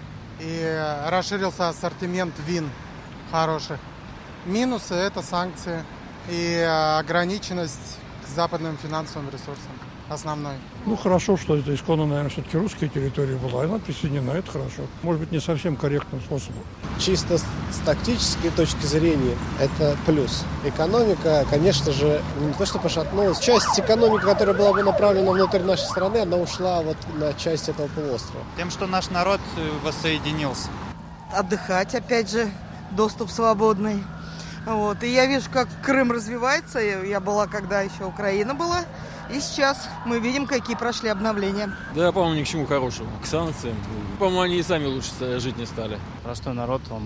Speaker 8: и расширился ассортимент вин хороших. Минусы – это санкции и ограниченность к западным финансовым ресурсам основной.
Speaker 9: Ну, хорошо, что это исконно, наверное, все-таки русская территория была, и она присоединена, это хорошо. Может быть, не совсем корректным способом.
Speaker 10: Чисто с тактической точки зрения это плюс. Экономика, конечно же, не то что пошатнулась. Часть экономики, которая была бы направлена внутрь нашей страны, она ушла вот на часть этого полуострова.
Speaker 11: Тем, что наш народ воссоединился.
Speaker 12: Отдыхать, опять же, доступ свободный. Вот. И я вижу, как Крым развивается. Я была, когда еще Украина была. И сейчас мы видим, какие прошли обновления.
Speaker 13: Да, по-моему, ни к чему хорошему. К санкциям. По-моему, они и сами лучше жить не стали.
Speaker 14: Простой народ, он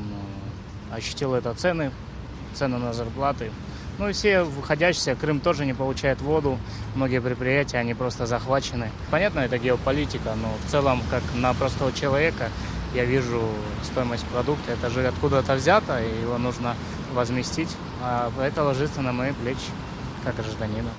Speaker 14: ощутил это цены, цены на зарплаты. Ну и все выходящие, Крым тоже не получает воду. Многие предприятия, они просто захвачены. Понятно, это геополитика, но в целом, как на простого человека, я вижу стоимость продукта. Это же откуда-то взято, и его нужно возместить. А это ложится на мои плечи, как гражданина.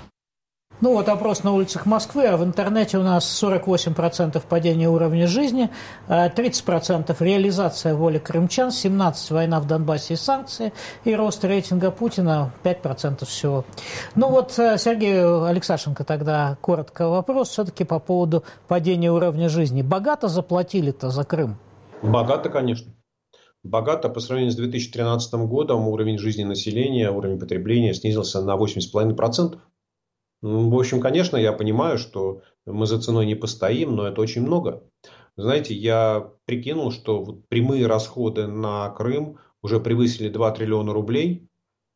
Speaker 1: Ну вот опрос на улицах Москвы, а в интернете у нас сорок восемь процентов падения уровня жизни, тридцать процентов реализация воли крымчан, семнадцать процентов война в Донбассе и санкции, и рост рейтинга Путина пять процентов всего. Ну вот, Сергей Алексашенко, тогда коротко вопрос все-таки по поводу падения уровня жизни. Богато заплатили-то за Крым?
Speaker 5: Богато, конечно. Богато. По сравнению с две тысячи тринадцатым годом уровень жизни населения, уровень потребления снизился на восемьдесят пять целых пять десятых процента. В общем, конечно, я понимаю, что мы за ценой не постоим, но это очень много. Знаете, я прикинул, что вот прямые расходы на Крым уже превысили два триллиона рублей.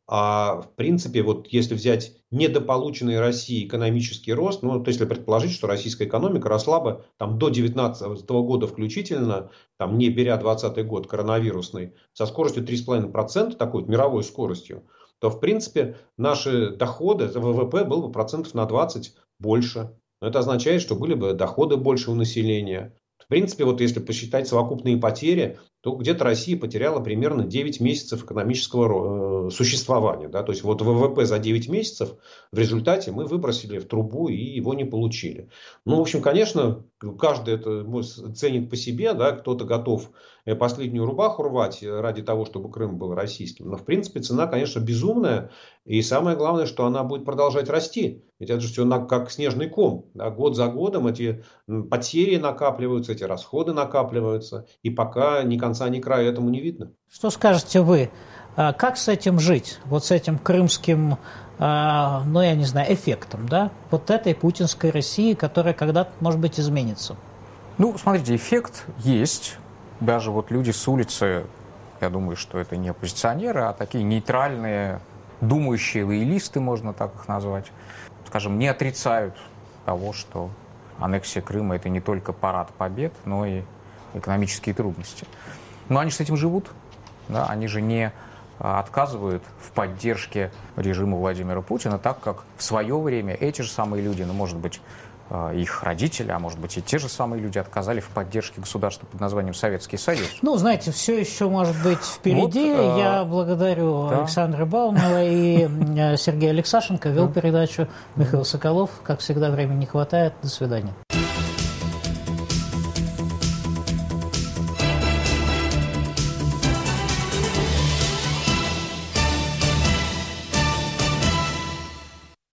Speaker 5: А в принципе, вот если взять недополученный Россией экономический рост, ну, то если предположить, что российская экономика росла бы там, до две тысячи девятнадцатого года включительно, там, не беря двадцатый год коронавирусный, со скоростью три целых пять десятых процента, такой вот мировой скоростью, то, в принципе, наши доходы, ВВП был бы процентов на двадцать больше. Но это означает, что были бы доходы больше у населения. В принципе, вот если посчитать совокупные потери, то где-то Россия потеряла примерно девять месяцев экономического существования. Да? То есть, вот ВВП за девять месяцев в результате мы выбросили в трубу и его не получили. Ну, в общем, конечно, каждый это ценит по себе. Да? Кто-то готов последнюю рубаху рвать ради того, чтобы Крым был российским. Но, в принципе, цена, конечно, безумная. И самое главное, что она будет продолжать расти. Ведь это же все как снежный ком. Да? Год за годом эти потери накапливаются, эти расходы накапливаются. И пока ни конца, ни края этому не видно.
Speaker 1: Что скажете вы? Как с этим жить? Вот с этим крымским, ну, я не знаю, эффектом, да? Вот этой путинской России, которая когда-то, может быть, изменится.
Speaker 4: Ну, смотрите, эффект есть. Даже вот люди с улицы, я думаю, что это не оппозиционеры, а такие нейтральные, думающие лоялисты, можно так их назвать, скажем, не отрицают того, что аннексия Крыма – это не только парад побед, но и экономические трудности. Но они же с этим живут. Да? Они же не отказывают в поддержке режима Владимира Путина, так как в свое время эти же самые люди, ну, может быть, их родители, а может быть и те же самые люди отказали в поддержке государства под названием Советский Союз.
Speaker 1: Ну, знаете, все еще может быть впереди. Вот, Я благодарю да. Александра Баумова и Сергея Алексашенко. Вел да. передачу Михаил Соколов. Как всегда, времени не хватает. До свидания.